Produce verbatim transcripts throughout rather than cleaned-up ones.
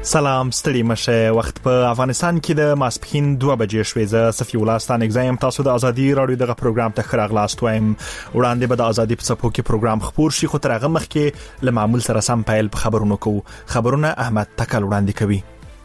سلام ستړي مشه. وخت په افغانستان کې د ماسپښین دوه بجې شوې. زه صفي الله ستان اگزایم تاسو د ازادي رادیو دغه پروګرام ته خراغلاست وایم. وړاندې به د ازادي په څپو کې پروګرام خبر شي، خو تر هغه مخکې له معمول سره سم پیل په خبرونو کوو. خبرونه احمد تکل وړاندې کوي.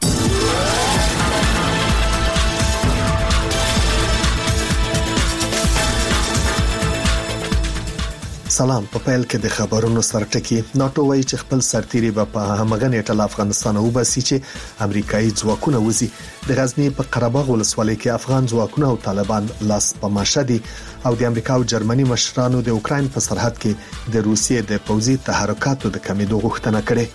سلام. په پیل کې د خبرونو سرټکی. ناتو وایي چې خپل سرتيري به په همغه نیټه له افغانستان وباسي چې امریکایي ځواکونه وځي. د غزنی په قره باغ ولسوالۍ کې افغان ځواکونه او طالبان لاس په ماشه دي او د امریکا او جرمني مشرانو د اوکرين په سرحد کې د روسیې د پوځي تحرکاتو د کمیدو غوښتنه کړې.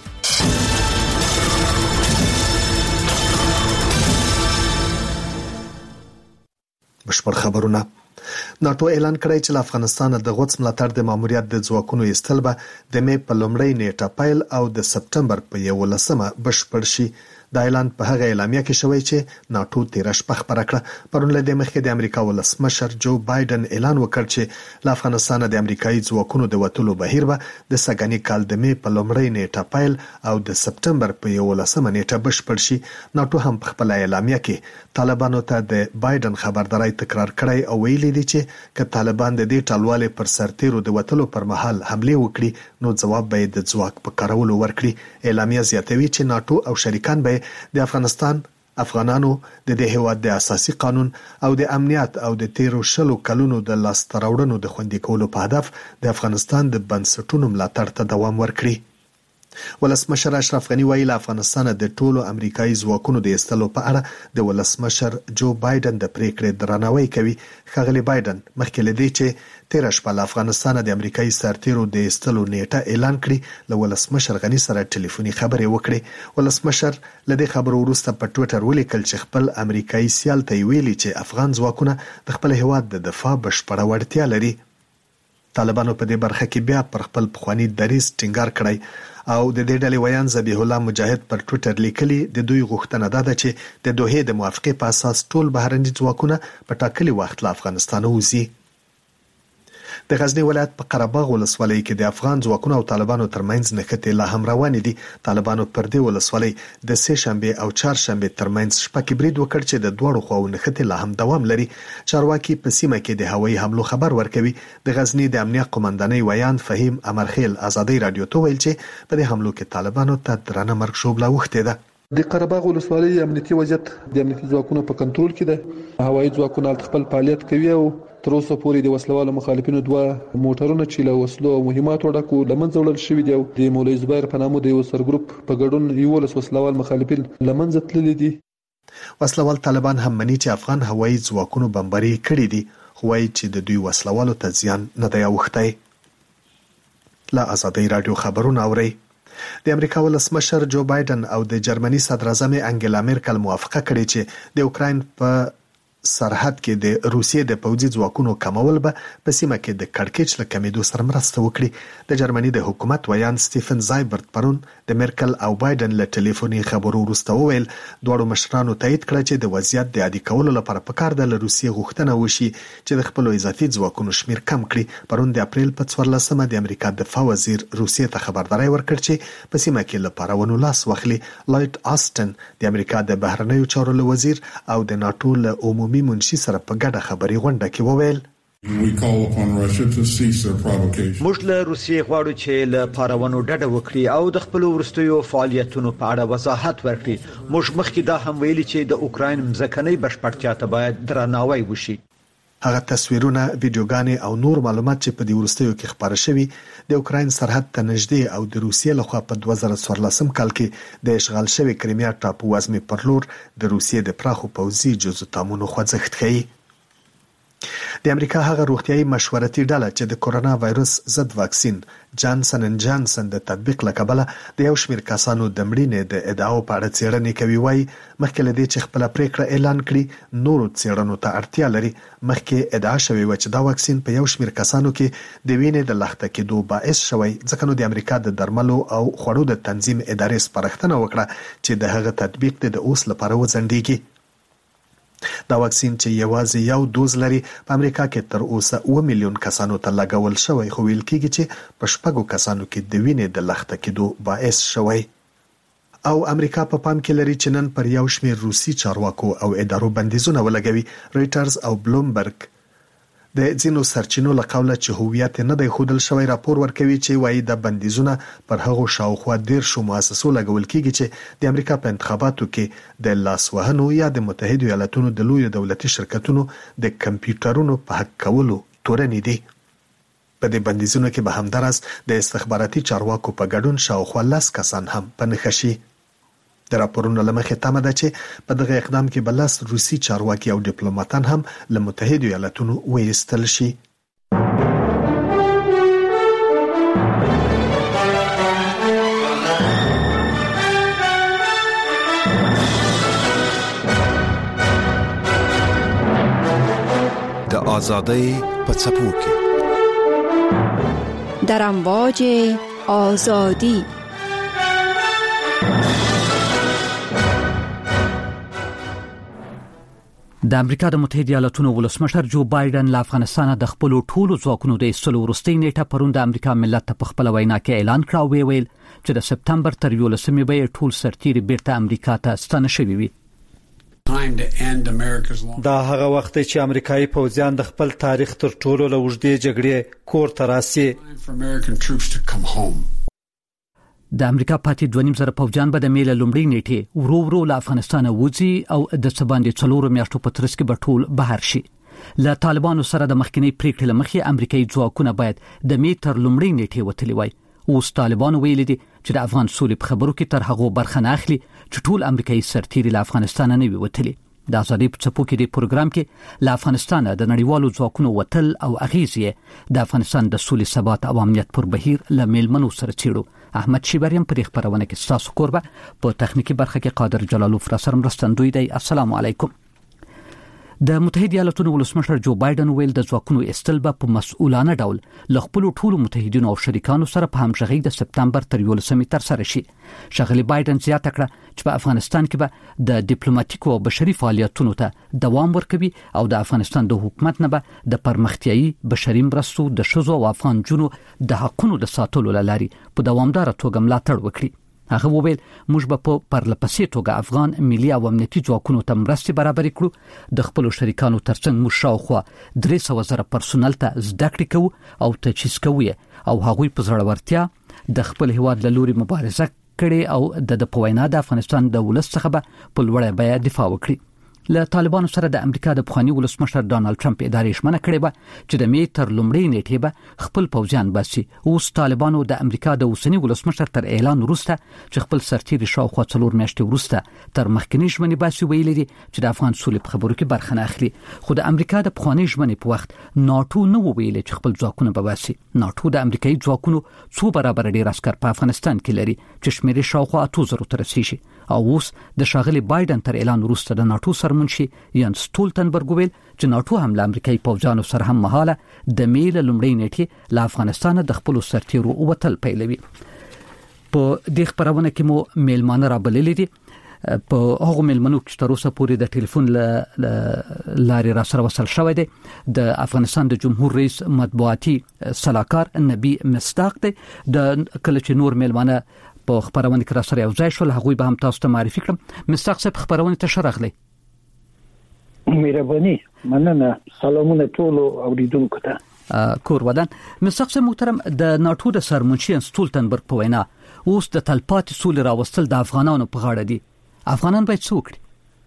بشپړ خبرونه. ناتو اعلان کړی چې افغانستان د غوڅ ملاتړ د ماموریت د ځواکونو ایستل به د می په لومړۍ نیټه پیل او د سپټمبر په یولسمه بشپړ شي. دا اعلان په هغه اعلامیه کې شوی چې ناتو تیر شپه خبره کړه. پرون له مخکې د امریکا ولسمشر جو بایدن اعلان وکړ چې له افغانستان د امریکایي ځواکونو د وټولو بهیر به د سګنی کال د می په لومړۍ نیټه پیل او د سپټمبر په یولسمه نیټه بشپړ شي. ناتو هم په خپل اعلامیه کې طالبانو ته د بایدن خبرداري تکرار کړی او ویلي دي چې که طالبان د دې ټالوالې پر سرتیرو د وټولو پر مهال حمله وکړي نو ځواب به د ځواک په کارولو ورکړي. اعلامیه زیاتوي چې ناتو او شریکان به د افغانستان افغانانو د دې هیواد د اساسي قانون او د امنیت او د تیرو شلو کلونو د لاستراوړنو د خوندي کولو په هدف د افغانستان د بنسټونو ملاتړ ته دوام ورکړي. ولسمشر اشرف غنی ویل افغانستان د ټولو امریکایي ځواکونو د ایستلو په اړه د ولسمشر جو بایدن د پریکړې درناوی کوي. ښاغلی بایدن مخکې لدی چې تیر شپه له افغانستان د امریکایي سرتیرو د ایستلو نیټه اعلان کړي له ولسمشر غنی سره ټلیفوني خبرې وکړي. ولسمشر لدی خبرو وروسته په ټوئیټر ولیکل چې خپل امریکایي سیال ته ویلي چې افغان ځواکونه د خپل هیواد د دفاع بشپړه وړتیا لري. طالبانو په دې برخه کې بیا پر خپل پخوانی دریځ ټینګار کړی او د دې ډلې ویان ذبیح الله مجاهد پر ټوئیټر لیکلي د دوی غوښتنه ده چې د دوحې د موافقې په اساس ټول بهرني ځواکونه په ټاکلي وخت له افغانستان وځي. د غزنی ولایت په قره باغ ولسوالۍ کې د افغان ځواکونو او طالبانو ترمنځ نښتې لا هم روانې دي. طالبانو پر دې ولسوالۍ د سه شنبه او چهارشنبه ترمنځ شپه کې برید وکړ چې د دوړو خواو نښتې لا هم دوام لري. چارواکي په سیمه کې د هوایي حملو خبر ورکوي. د غزنی د امنیت قومندانۍ ویان فهیم امرخیل ازادي رادیو ته ویل چې په دې حملو کې طالبانو ته درنه مرګ شوبله وخته ده. د قره باغ ولسوالۍ امنیتي وضعیت د امنیتي ځواکونو په کنټرول کې ده. هوایي ځواکونه خپل فعالیت کوي او تر اوسه پورې د وسلوالو مخالفینو دوه موټرونه چې له وسلو او مهماتو ډکو لمنځه وړل شوي دي او د مولوي زبیر په نامه د یو سرګروپ په ګډون یو لس وسلوال مخالفین لمنځه تللي دي. وسلوال طالبان هم مني چې افغان هوایي ځواکونو بمباري کړې دي، خو وايي چې د دوی وسلوالو ته زیان نه دی اوښتی. لا ازادي رادیو خبرونه اوري. د امریکا ولسمشر جو بایدن او د جرمني صدر اعظم انګلا میرکل موافقه کړې چې د اوکرين په سرحد کې د روسیې د پوځي ځواکونو کمول به په سیمه کې د کړکېچ له کمیدو سره مرسته وکړي. د جرمني د حکومت ویان سټیفن زایبرت پرون د میرکل او بایدن له ټلیفوني خبرو وروسته وویل دواړو مشرانو تایید کړ چې د وضعیت د عادي کولو لپاره پکار ده له روسیې غوښتنه وشي چې د خپل اضافي ځواکونو شمیر کم کړي. پرون د اپریل په څوارلسمه د امریکا دفاع وزیر روسیې ته خبرداري ورکړ چې په سیمه کې لپاره ونو لاس واخلي. لایټ آستن د امریکا د بهرنیو چارو وزیر او د ناتو له عمومي منشي سره په ګډه خبري غونډه کې وویل موږ له روسیې غواړو چې له پارونو ډډه وکړي او د خپل ورستیو فعالیتونو په اړه وضاحت ورکړي. موږ مخکې دا هم ویلي چې د اوکرين مځکنۍ بشپړتیا ته باید درناوی وشي. هغه تصویرونه، ویډیوګانې او نور معلومات چې په دې ورستیو کې خبره شوي د اوکرين سرحد ته نږدې او د روسیې لخوا په دوه زره څوارلسم کال کې د اشغال شوی کریمیا ټاپو وزمې پر لور د روسیې د پراخو پوځي جزوتامونو خوځښت کوي. د امریکا هغه روغتيایي مشورتي ډله چې د کورونا وایروس ضد واکسین جانسن اند جانسن د تطبیق لکبله د یو شمېر کسانو د مړینې د ادعاو په اړه څېړنې کوي. وایي مخکې له دې چې خپل پریکړه اعلان کړي نورو څېړنو ته اړتیا لري. مخکې ادعا شوې و چې دا واکسین په یو شمېر کسانو کې د وینې د لخته کېدو باعث شوی، ځکه نو د امریکا د درملو او خوړو د تنظیم ادارې سپارښتنه وکړه چې د هغه تطبیق د اوس لپاره وځنډیږي. دا واکسین چې یوازې یو دوز لري په امریکا کې تر اوسه اوه میلیون کسانو ته لګول شوی، خو ویل کېږي چې په شپږو کسانو کې د وینې د لخته کېدو باعث شوی. او امریکا په پام کې لري چې نن پر یو شمېر روسي چارواکو او ادارو بندیزونه ولګوي. رويټرز او بلومبرګ د ځینو سرچینو له قوله چې هویت نه دی ښودل شوی راپور ورکوي چې وایي د بندیزونه پر هغو شاوخوا دیرشو مؤسسو لګول کیږي چې د امریکا په انتخاباتو کې د لاسوهنو یا د متحده ایالاتونو د لوی دولتي شرکتونو د کمپیوټرونو په حق کولو تورنې دي. په دې بندیزونو کې به همدارس د استخباراتي چارواکو په ګډون شاوخوا لس کسان هم په نښه شي. د راپورونو لمخې تمه ده چې په دغه اقدام کې بلس روسي چارواکي او ډیپلوماټان هم له متحده ایالاتونو وایستل شي. د آزادۍ په څپو کې در امواج آزادی. د امریکا د متحده ایالاتونو ولسمشر جو بایدن له افغانستان د خپل ټولو ځواکونو د ایستلو وروستۍ نیټه پرون د امریکا ملت ته په خپل وینا کې اعلان کړ او ویل چې د سپتمبر تر یولسمې به ټول سرتیري بیرته امریکا ته ستانه شوي وي. دا هغه وخت چې امریکایي پوځیان د خپل تاریخ تر ټولو له اوږدې جګړې کور ته راسي. د امریکا پاتې دوه نیم زره پوځیان به د میله لومړۍ نیټې ورو ورو له افغانستان وځي او د سباندې څلورو میاشتو په ترڅ کې به ټول بهر شي. له طالبانو سره د مخکنی پریکړې لمخې امریکایي ځواکونه باید د می تر لومړۍ نیټې وتلی وای. اوس طالبانو ویلي دي چې د افغان سولې په خبرو کې تر هغه برخه نه اخلي چې ټول امریکایي سرتیري له افغانستان نه وي وتلي. د ازادي په څپو کې د پروګرام کې له افغانستان د نړیوالو ځواکونو وتل او اغیزې د افغانستان د سولې ثبات او امنیت پر بهیر له میلمنو سره چیړو. احمد شیبریم پر خبرونه کې تاسو کوربه په تخنیکی برخه کې قادر جلالو فراسر مرستندوی دی. السلام علیکم. د متحده ایالاتونو ولسمشر جو بایدن ویل د ځواکونو استل په مسؤلانه ډول له خپل ټولو متحدینو او شریکانو سره په همغږي د سپتمبر تر یولسمې تر سره شي. شغلی بایدن زیاته کړه چې په افغانستان کې به د ډیپلوماټیکو او بشري فعالیتونو ته دوام ورکوي او د افغانستان د حکومت نه به د پرمختیايي بشري مرستو د شذو او افغان جنو د حقونو د ساتلو لاري په دوامدار توګه ملاتړ وکړي. هغه وویل موږ به په پرلپسې توګه افغان ملي او امنیتي ځواکونو ته مرستې برابرې کړو. د خپل شریکانو ترڅنګ موږ شاوخوا درې سوه زره پرسونل ته زده کړې کوو او تجهیز کوو او هغوی په زړورتیا د خپل هیواد له لوري مبارزه کړي او د د پوینا د افغانستان د ولس څخه به په لوړه بیه دفاع وکړي. له طالبانو سره د امریکا د پخوانی ولسمشر ډانلډ ټرمپ ادارې شمنه کړې و چې د می تر لومړۍ نیټې به خپل پوځیان باسي. اوس طالبانو د امریکا د اوسنی ولسمشر تر اعلان وروسته چې خپل سرتیري شاوخوا څلور میاشتې وروسته تر مخکنی ژمنې باسي ویلي دي چې د افغان سولې په خبرو کې برخه نه اخلي. خو د امریکا د پخوانی ژمنې په وخت ناتو نو ویلي چې خپل ځواکونه به باسي. ناتو د امریکایي ځواکونو څو برابر ډیر عسكر په افغانستان کې لري چې شمیرې شاوخوا اته زره ته رسیږي. او اوس د شاغلي بایدن تر اعلان وروسته د ناتو سرمنشي یان ستولتنبرګ ویل چې ناتو هم له امریکایي پوځیانو سره هم مهاله د میل لومړۍ نیټې له افغانستان د خپل سرتیرو وتل پیلوي. په دې خبرونه کې مو میلمانه را بللي دي. په هغه میلمنو کې تر اوسه پورې د ټلیفون لارې را سره وصل شوی دی. د افغانستان د جمهور رئیس مطبوعاتي صلاحکار نبی مصداق دی. د کله چې نور میلمانه په خبرونه کې را سره یو ځای شول هغوی به هم تاسو ته معرفي کړم. مصداق صاحب خبرونه ته شرغلی. مهرباني مننه. سلامونه ټول اوریدونکو ته. کور ودان. مصداق صاحب محترم د ناتو د سرمنشي ستولتنبرګ په وینا اوس د تلپاتې سولې راوستل د افغانانو په غاړه دي. افغانان باید څه وکړي؟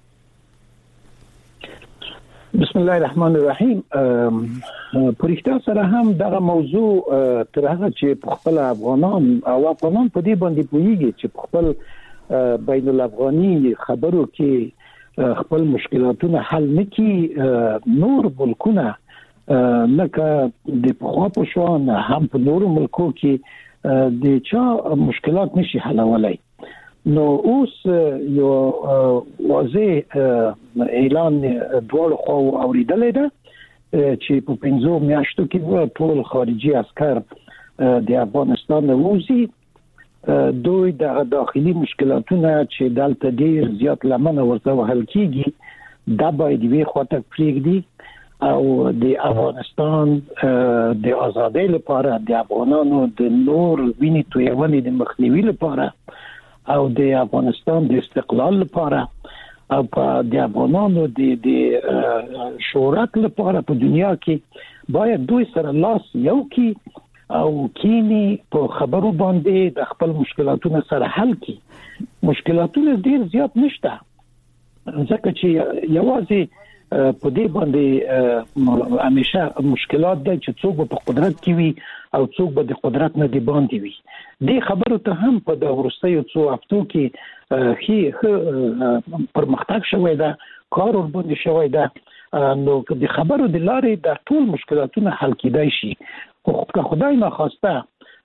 بسم الله الرحمن الرحیم. پرېښتا سره هم دغه موضوع تر هغه چې په خپل افغانان او افغانان په دې باندې پوهیږي چې په خپل بین الافغاني خبرو کې خپل مشکلاتونه حل نکړي نور ملکونه لکه د پخوا په شان هم په نورو ملکو کې د چا مشکلات نشي حلولای. نو اوس یو واضح اعلان دوه خو اوریدل ده چې په پنځو میاشتو کې ټول خارجي عسكر د افغانستان ووزي. دوی د داخلي مشکلاتونه چې دلته ډیر زیات لمنه ورته وهل کیږي دا باید وی خاطر پرېږدي او د افغانستان د ازادۍ لپاره د افغانانو د نور وینې تویونې د مخنیوي لپاره او د افغانستان د استقلال لپاره او په د افغانانو د د شهرت لپاره په دنیا کې باید دوی سره لاس یو کې او کینی په خبرو باندې د خپل مشکلاتونو سره حل کړي. مشکلاتونه ډیر زیات نشته ځکه چې یوازې په دې باندې همیشه مشکلات دي چې څوک په قدرت کې وي او څوک به د قدرت نه دی باندې وي. دې خبرو ته هم په د ورستیو څو هفتو کې هي پرمختګ شوی دا کار ورباندې شوی دا نو د خبرو د لارې د ټول مشکلاتونه حل کېدای شي. خو خدای ناخواسته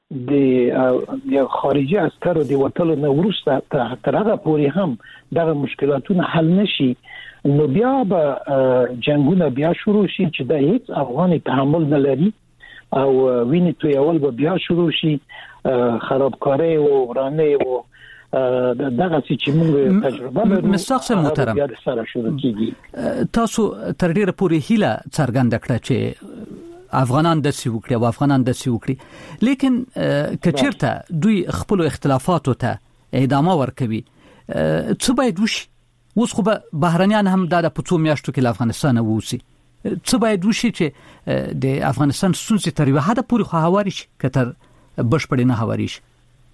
د خارجي عسکرو د وټلو نه ورسته تر هغه پورې هم دغه مشکلاتونه حل نشي نو بیا به جنگونه بیا شروع شي چې د هیڅ افغاني تحمل نه لري او ویني تو یول به بیا شروع شي خرابکاری او ورانه او دغه چې موږ تجربه لرو. مستقص محترم بیا سره شروع کیږي. تاسو تر ډیره پورې هیله څرګنده کړه چې افغانان د سی وکړي او افغانان د سی وکړي لیکن کچیرته دوی خپل اختلافاتو ته ادامه ورکوي څه باید وشي؟ اوس خو به بهرنیان هم د پڅو میاشتو کې افغانستان ووسی څه باید وشي چې د افغانستان ستونزې تر یوه حده پورې خو هواري شي کتر بشپړ نه هواري شي؟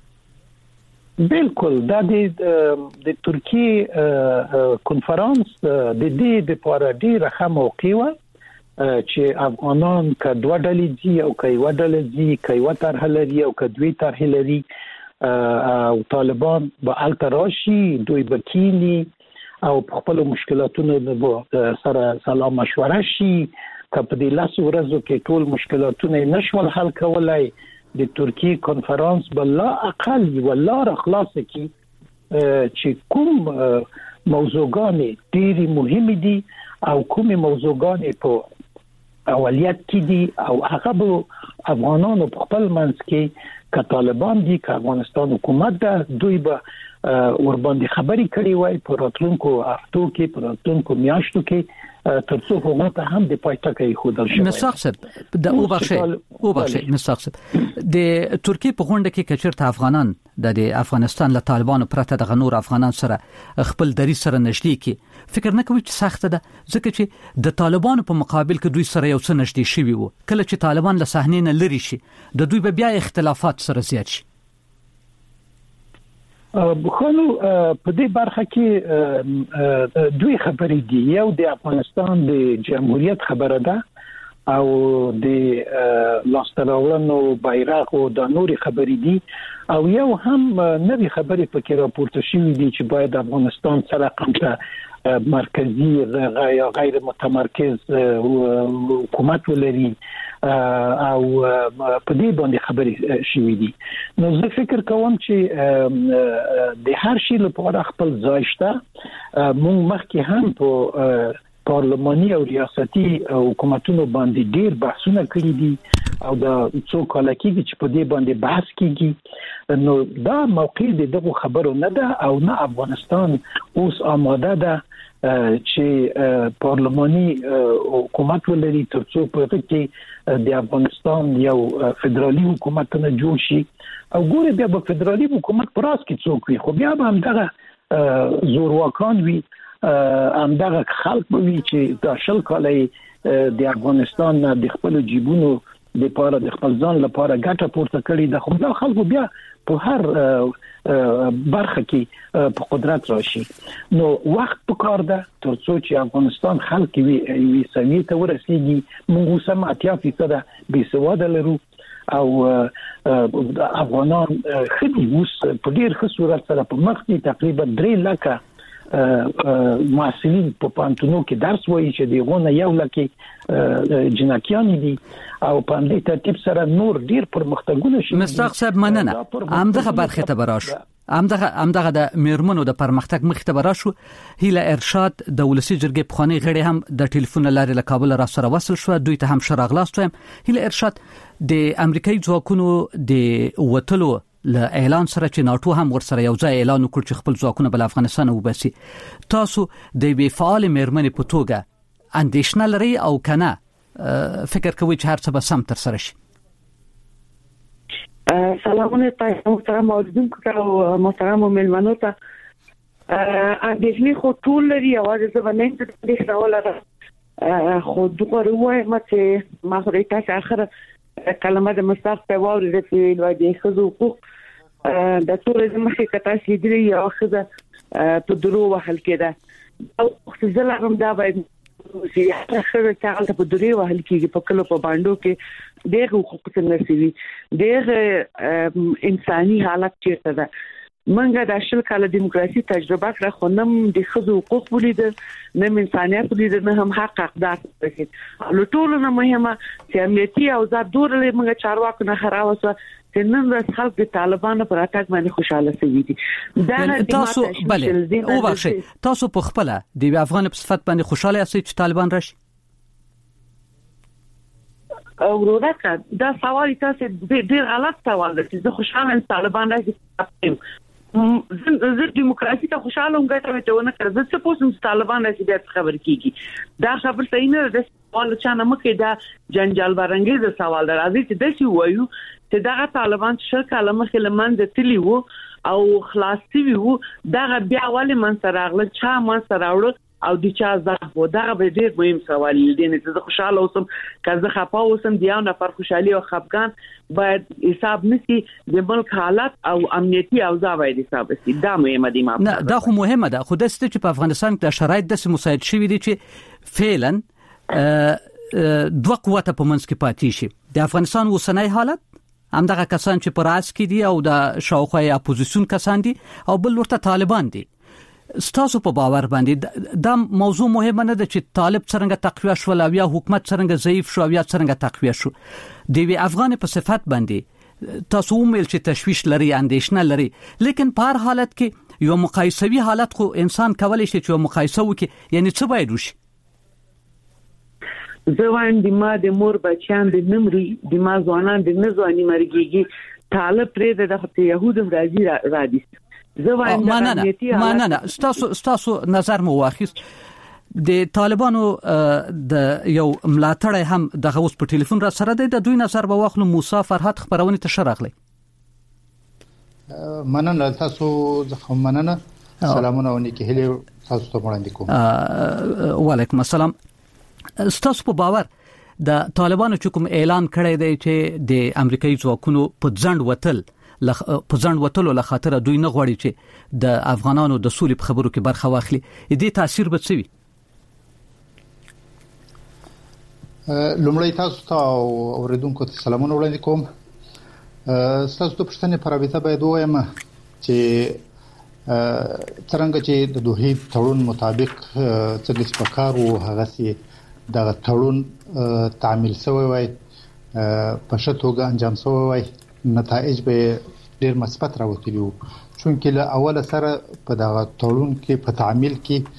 بالکل دا د د ترکیه کنفرانس د دې د پاره ډیره ښه موقع و چې افغانان که دوه ډلې دي او که یو ډلې دي که یو طرح لري او که دوی طرح لري او طالبان به التراشي دوی بکینی او خپل مشکلاتونو سره سلام مشوره شي که په دې لاس ورځو کې ټول مشکلاتونه نشول حل کولای د ترکیه کنفرانس بلا اقل ولا خلاص کی چې کوم موضوعګان ډېری مهمه دي او کوم موضوعګان په اولیت کې دي او هغه به افغانانو په خپل منځ کې که طالبان دي که افغانستان حکومت ده دوی به ور باندې خبري کړي وای په راتلونکو هفتو کې په راتلونکو میاشتو کې ترڅو هغه ته هم د پایټکې خودل شي. مستقصد د او بخشه او بخشه مستقصد د ترکیه په غونډه کې کچرته افغانان د افغانستان له طالبانو پرته د غنور افغانان سره خپل دری سره نشدي کې فکر نه کوي چې سخت ده ځکه چې د طالبانو په مقابل کې دوی سره یو څه نشدي شي وي کله چې طالبان له صحنې نه لري شي د دوی به بیا اختلافات سره زیات شي. بخونو په دې برخه کې دوی خبرې دي یو د افغانستان د جمهوریت خبره ده او د لاستراولنو بیرغ او د نوري خبرې دي او یو هم نوې خبرې پکې راپورته شوې دي چې باید افغانستان سره قمته مرکزی غیر متمرکز حکومت ولري او په دې باندې خبرې شوې دي. نو زه فکر کوم چې د هر شي لپاره خپل ځای شته. موږ مخکې هم په پارلماني او ریاستي حکومتونو باندې ډیر بحثونه کړي دي او دا څو کال کېږي چې په دې باندې بحث کیږي. نو دا موقع دغه خبرو نه ده او نه افغانستان اوس آماده ده چې پارلماني حکومت ولري ترڅو په کې د افغانستان یو فدرالي حکومت نه جوړ شي او ګوره بیا په فدرالي حکومت پراس کې څوک وي خو بیا هم دغه زورواکان وي هم دغه خلک وي چې د شل کالې د افغانستان د خپل جیبونو د پاره د خپل ځان لپاره ګټه پورته کړي د خو د خلکو بیا په هر برخه کې په قدرت راشي. نو وخت په کار ده ترڅو چې افغانستان خلک وي وي سمي ته ورسیږي موږ سم اتیا فیصد به سواده لرو او افغانان خدي اوس په ډیر ښه صورت سره په مخ کې تقریبا درې لکه محصلین په پانتونو کې درس وایي چې دیغونه یو لکه جنکیان دي او په دې ترتیب سره نور ډیر پرمختګونه شي. مستق صاحب مننه همدغه برخه ته براشو همدغه همدغه د میرمنو د پرمختګ مخ ته براشو. هیله ارشاد د ولسی جرګې پخوانی غړي هم د ټلیفون لارې له کابل را سره وصل شو دوی ته هم شراغلاست هم. هیله ارشاد د امریکایي ځواکونو د وټلو له اعلان سره چې ناتو هم ورسره یو ځای اعلان وکړ چې خپل ځواکونه بل افغانستان وباسي تاسو د بي فعال میرمنې په توګه اندیشنه لري او کنه فکر کوي چې هر څه به سم تر سره شي؟ سلامونه تاسو محترم اوریدونکو او محترم مېلمنو ته اندېښنې خو ټول لري او زه باندې د دې ډول خو دغه وایم چې ما خو تاسو اخر کلمه د مستاق په واره چې وایي د خزو حقوق د ټول مخې کته چې دی یو خزه په درو وهل کېده او خزل هم دا باید چې هغه څنګه ته په درو وهل کېږي په کلو په باندې کې دغه حقوق څنګه سوي دغه انساني حالت چیرته ده منګه د شل کال دیموکراسي تجربه کړه خو نم د خزو حقوق ولید نه انسانيت ولید نه هم حق اقدار ورکړي له ټولو نه مهمه چې امنیتي او ځا دور له منګه چارواکو نه خراوسه چې نن ورځ خلک د طالبانو پر اتاک باندې خوشاله سوي دي دا تاسو بله او بخښه تاسو په خپل د افغان په صفت باندې خوشاله یاست چې طالبان راشي ورورکه دا سوال تاسو ډیر غلط سوال دی چې خوشاله طالبان راشي زه دیموکراسي ته خوشاله وم غواړم چې ونه کړم زه څه پوسم چې طالبان راشي د خبر کیږي دا خبر صحیح نه ده سوال چانه مکه دا جنجال برانګیز سوال درازي چې د سی وایو چې دا طالبان چې کله مخه لمن د تلی وو او خلاصي وو دا بیا ولې من سره غل چا من سره وړ او د چا زغ دا به ډیر مهم سوال دی نه چې خوشاله اوسم کله خپه اوسم دی نه پر خوشحالي او خفقان باید حساب نسی د ملک حالت او امنیتي اوضاع باید حساب نسی دا مهمه دی ما نه دا خو مهمه ده خو د ست چې په افغانستان کې شرایط د مساعد شوي دي چې فعلا دوه قوته په منځ کې پاتې شي د افغانستان وسنۍ حالت همدغه کسان چې پر راس کې دي او د شاوخوا اپوزیسیون کسان دي او بل ورته طالبان دي ستاسو په باور باندې دا موضوع مهمه نه ده چې طالب څنګه تقویه شو او یا حکومت څنګه ضعیف شو او یا څنګه تقویه شو د وی افغان په صفت باندې تاسو ویل چې تشویش لري اندېښنه لري لیکن په هر حالت کې یو مقایسوي حالت خو انسان کولای شي چې مقایسه وکړي یعنی څه باید وشي ځوان د ما د مور بچیان د نمرې د ما ځوانان د نزواني مرګيږي طالب پرې د يهودم راځي را دي زوان نه نه نه نه ستاسو ستاسو نظر مو واخیست د طالبانو د یو ملاتړ هم د غوس په ټلیفون را سره د دوی نظر به واخلو موسی فرحت خبرونه ته شرغلی مننه تاسو زه مننه سلامونه ونیکه هلي تاسو ته وړاندې کوم وعلیکم السلام ستاسو په باور د طالبانو چې کوم اعلان کړی دی چې د امریکایي ځواکونو په ځند وتل په ځند وتلو له خاطر دوی نه غواړي چې د افغانانو د سولې په خبرو کې برخه واخلي دې تاثیر به څه وي لومړی تاسو ته اوریدونکو ته سلامونه وړاندې کوم تاسو ته پښتنې پرابطه باید وایم چې څنګه چې د دوه تړون مطابق څنګه په کار او هغه سي د تړون تعمیل شوی وای په شتوګه انجام شوی وای نتایج به ډیر مثبت راوتلي وو چونکې له اوله سره په دغه تړون کې په تعمیل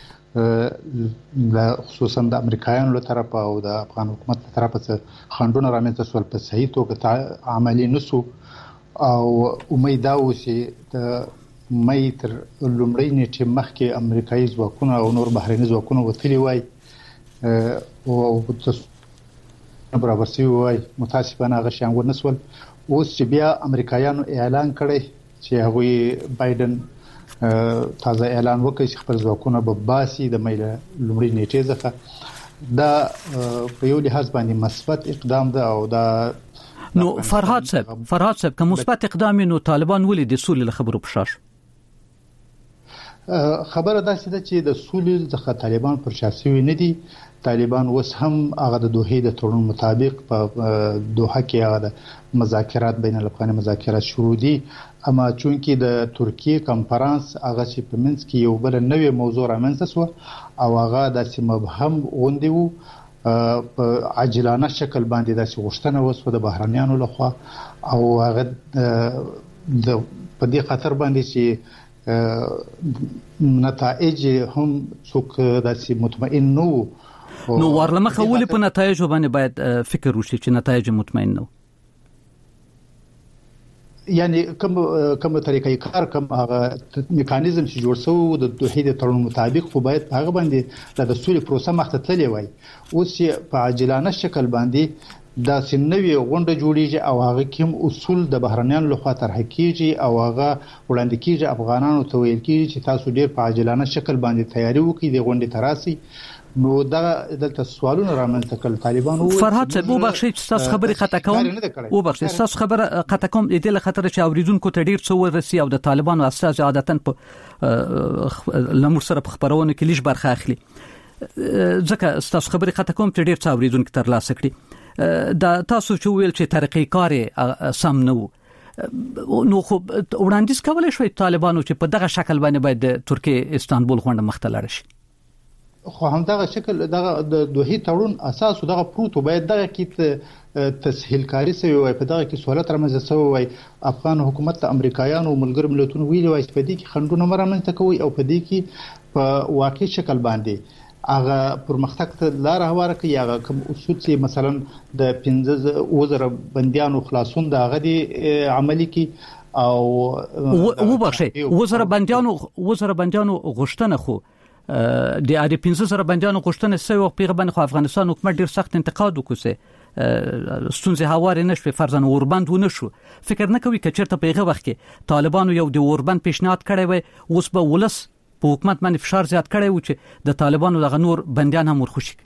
کې خصوصا د امریکایانو له طرفه او د افغان حکومت له طرفه څخه خنډونه رامنځته شول په صحیح توګه عملي نشو او امید دا و چې د مې تر لومړی نیټه مخکې امریکایي ځواکونه او نور بهرني ځواکونه وتلي وای او تاسو برابر شوی وای متاسفانه هغه شان ونسول اوس چې بیا امریکایانو اعلان کړی چې هغه بایدن تازه اعلان وکړي چې خپل ځواکونه به باسي د مې لومړی نیټه ځکه دا په یو لحاظ باندې مثبت اقدام ده او دا نو فرهاد صاحب فرهاد صاحب کوم مثبت اقدام نو طالبان ولې د سولې خبرو پښاش خبره دا چې د سولې ځخه طالبان پر شاسي نه دي طالبان اوس هم هغه د دوه د تړون مطابق په دوحه کې هغه د مذاکرات بین الافغاني مذاکرات شروع دي اما چونکی د ترکیه کانفرنس هغه چې په منځ کې یو بل نوې موضوع رامنځته شو او هغه د مبهم غونډي وو په عاجلانه شکل باندې د غوښتنه وسو د بهرانيانو لخوا او هغه د په دې خاطر باندې چې نتایج هم څوک داسې مطمئن نو نو ورلمخه ولې په نتایج باندې باید فکر وشي چې نتایج مطمئن نو یعنی کوم کوم طریقې کار کوم هغه میکانیزم چې جوړ شو د دوه د تړون مطابق خو باید هغه باندې د سولې پروسه مخته تللی وای اوس په عاجلانه شکل باندې دا سنوي غونډه جوړیږي او هغه کوم اصول د بهرنیان لخوا طرح کیږي او هغه وړاندې کیږي افغانانو ته ویل کیږي چې تاسو ډیر په عاجلانه شکل باندې تیاری وکړئ د غونډې تراسي. نو دا دلته سوالونه رامنځته کړل طالبانو. فرهاد صاحب وبخښئ چې تاسو خبرې خطا کوم وبخښئ تاسو خبره خطا کوم د دې له خطر چې اوریدونکو ته ډیر څه ورسي او د طالبانو اساس عادتاً په لمر سره په خبرونه کې لیش برخه اخلي ځکه تاسو خبرې خطا کوم چې ډیر څه اوریدونکو تر لاسه کړي دا تاسو چې ویل چې طریقې کار سم نه وو نو خو وړاندیز کولای شوی طالبانو چې په دغه شکل باندې باید د ترکیه استانبول غونډه مخته لاړ شي. خو هم دغه شکل دغه د دوه تړون اساس دغه پروتو باید دغه کې تسهیل کاری سوی وي په دغه کې سہولت رامنځته سوی وي. افغان حکومت ته امریکایانو او ملګر ملتونو ویلي وای چې په دې کې خنډونه مرامنځته کوي او په دې کې په واقعي شکل باندې هغه پرمختګ ته لار هواره کوي. هغه کوم اصول چې مثلا د پنځه وزره بنديانو خلاصون د هغه دی عملی کی او وبخښئ وزره بنديانو وزره بنديانو غشتنه خو د اړ پنځه سره بنديانو غشتنه سوي په غبن خو افغانستان حکومت ډیر سخت انتقاد وکړي ستونزې هواري نشوي فرضاً اوربند و نشو. فکر نه کوي چې چیرته په هغه وخت کې طالبانو یو د اوربند پیشنهاد کړی وي اوس به ولس په حکومت باندې فشار زیات کړی و چې د طالبانو دغه نور بنديان هم ورخوشي.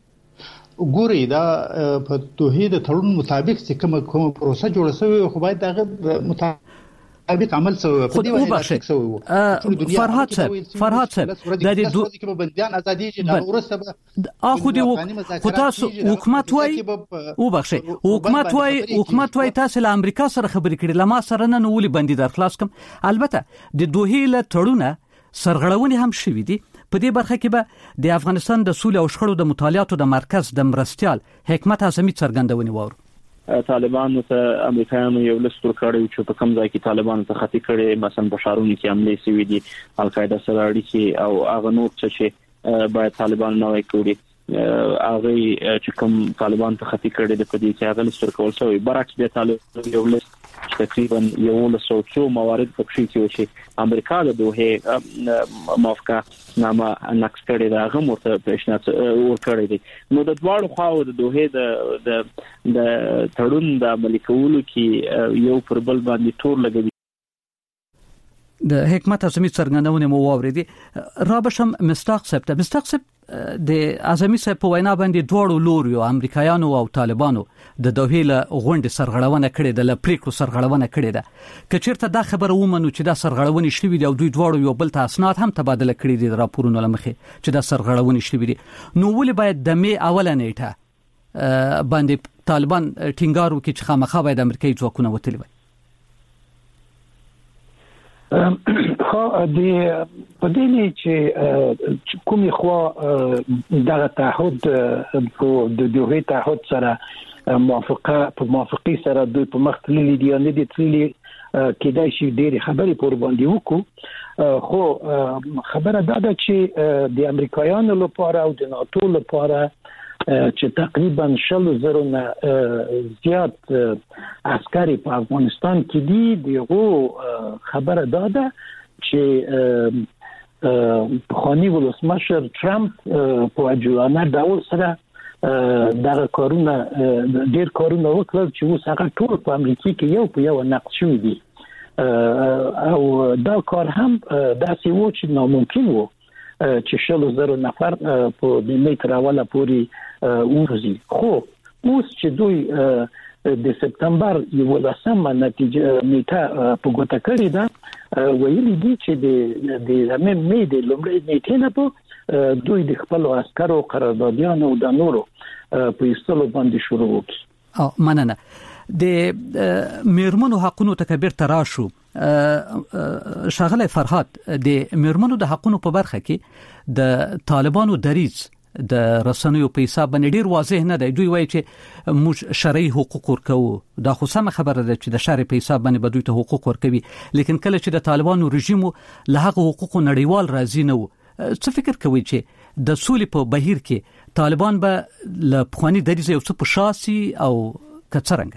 ګوري دا په توحید تړون مطابق چې کوم کوم پروسه جوړه شوی خو باید دغه مطابق عمل شوی خو دې وبخښئ فرهاد صاحب فرهاد صاحب د دې دوه کې بنديان ازادي چې ورسته اخو دې خو تاسو حکومت وای وبخښئ حکومت وای حکومت وای تاسو له امریکا سره خبرې کړې لما سره نه نولې بندي در خلاص کوم. البته د دوه له تړونه سرغړونې هم شوې دي. په دې برخه کې به د افغانستان د سولې او شخړو د مطالعاتو د مرکز د مرستيال حکمت اعظمي څرګندونې وور طالبانو ته امریکایانو یو لستر کړی چې په کوم ځای کې طالبانو ته خطي کړي مثلا بشارونو کې حمله شوې دي القاعده سره اړیکې او هغه نور څه باید طالبان نوې کړي هغه چې کوم طالبان ته خطي کړي د پدې کې هغه لستر کول شوی برعکس به طالبان یو لست تقریبا یو له څو موارد په کې چې امریکا د دوه موافقه نامه نقش کړي دا هغه مرته پیشنهاد ورکړي دي. نو د دوه خواو د دوه د د تړون د عملي کولو کې یو پر بل باندې تور لګوي. د حکمت اعظمي څرګندونه مو واوریدي رابشم مستاق صاحب ته مستاق صاحب د اعظمي صاحب په وینا باندې دوړو لوريو امریکایانو او طالبانو د دوه له غونډې سرغړونه کړې ده ل پریکړو سرغړونه کړې ده کچیرته دا خبره ومنو چې دا سرغړونه شوې دي او دوی دوړو یو بل ته اسناد هم تبادله کړې دي راپورونه لمخې چې دا سرغړونه شوې دي نو ولې باید د می اوله نیټه باندې طالبان ټینګار وکړي چې خامخا باید امریکایي ځواکونه وتلی وي. خو د پدې چې کومي خو دغه تعهد په د دوه تعهد سره موافقه په موافقي سره د په مختلفي دي نه دي تللي کېدای شي ډېری خبرې پر باندې وکړو خو خبره دا ده چې د امریکایانو لپاره او د ناتو لپاره چې تقریبا شل زره نه زیات عسکري په افغانستان کې دي دغه خبره دا ده چې خاني ولسمشر ترامپ په اجلانه ډول سره دا کارونه ډیر کارونه وکړل چې اوس هغه ټول په امریکا کې یو په یو نقش شوی دي او دا کار هم داسې و چې ناممکن و چې شل زره نفر په د میتر اوله پورې ورزي خو اوس چې دوی د سپتمبر یو لسمه نتیجه میته په ګوته کړی ده ویلي دي چې د د زمين می د لومړي نیټه نه په دوی د خپل عسکرو قراردادیانو او د نورو په استلو باندې شروع وکړي. او مننه د میرمنو حقونو تکبیر تراشو شغله فرهاد د میرمنو د حقونو په برخه کې د طالبانو دریځ د رسنیو په حساب باندې ډیر واضح نه دی. دوی وایي چې موږ شرعي حقوق ورکو دا خو سم خبره ده چې د شرع په حساب باندې بدوی ته حقوق ورکوي لیکن کله چې د طالبانو رژیم له هغه حقوقو نړیوال راضي نه و څه فکر کوي چې د سولې په بهیر کې طالبان به له پخوانی دریځ یو څه په شاسي او کڅرنګ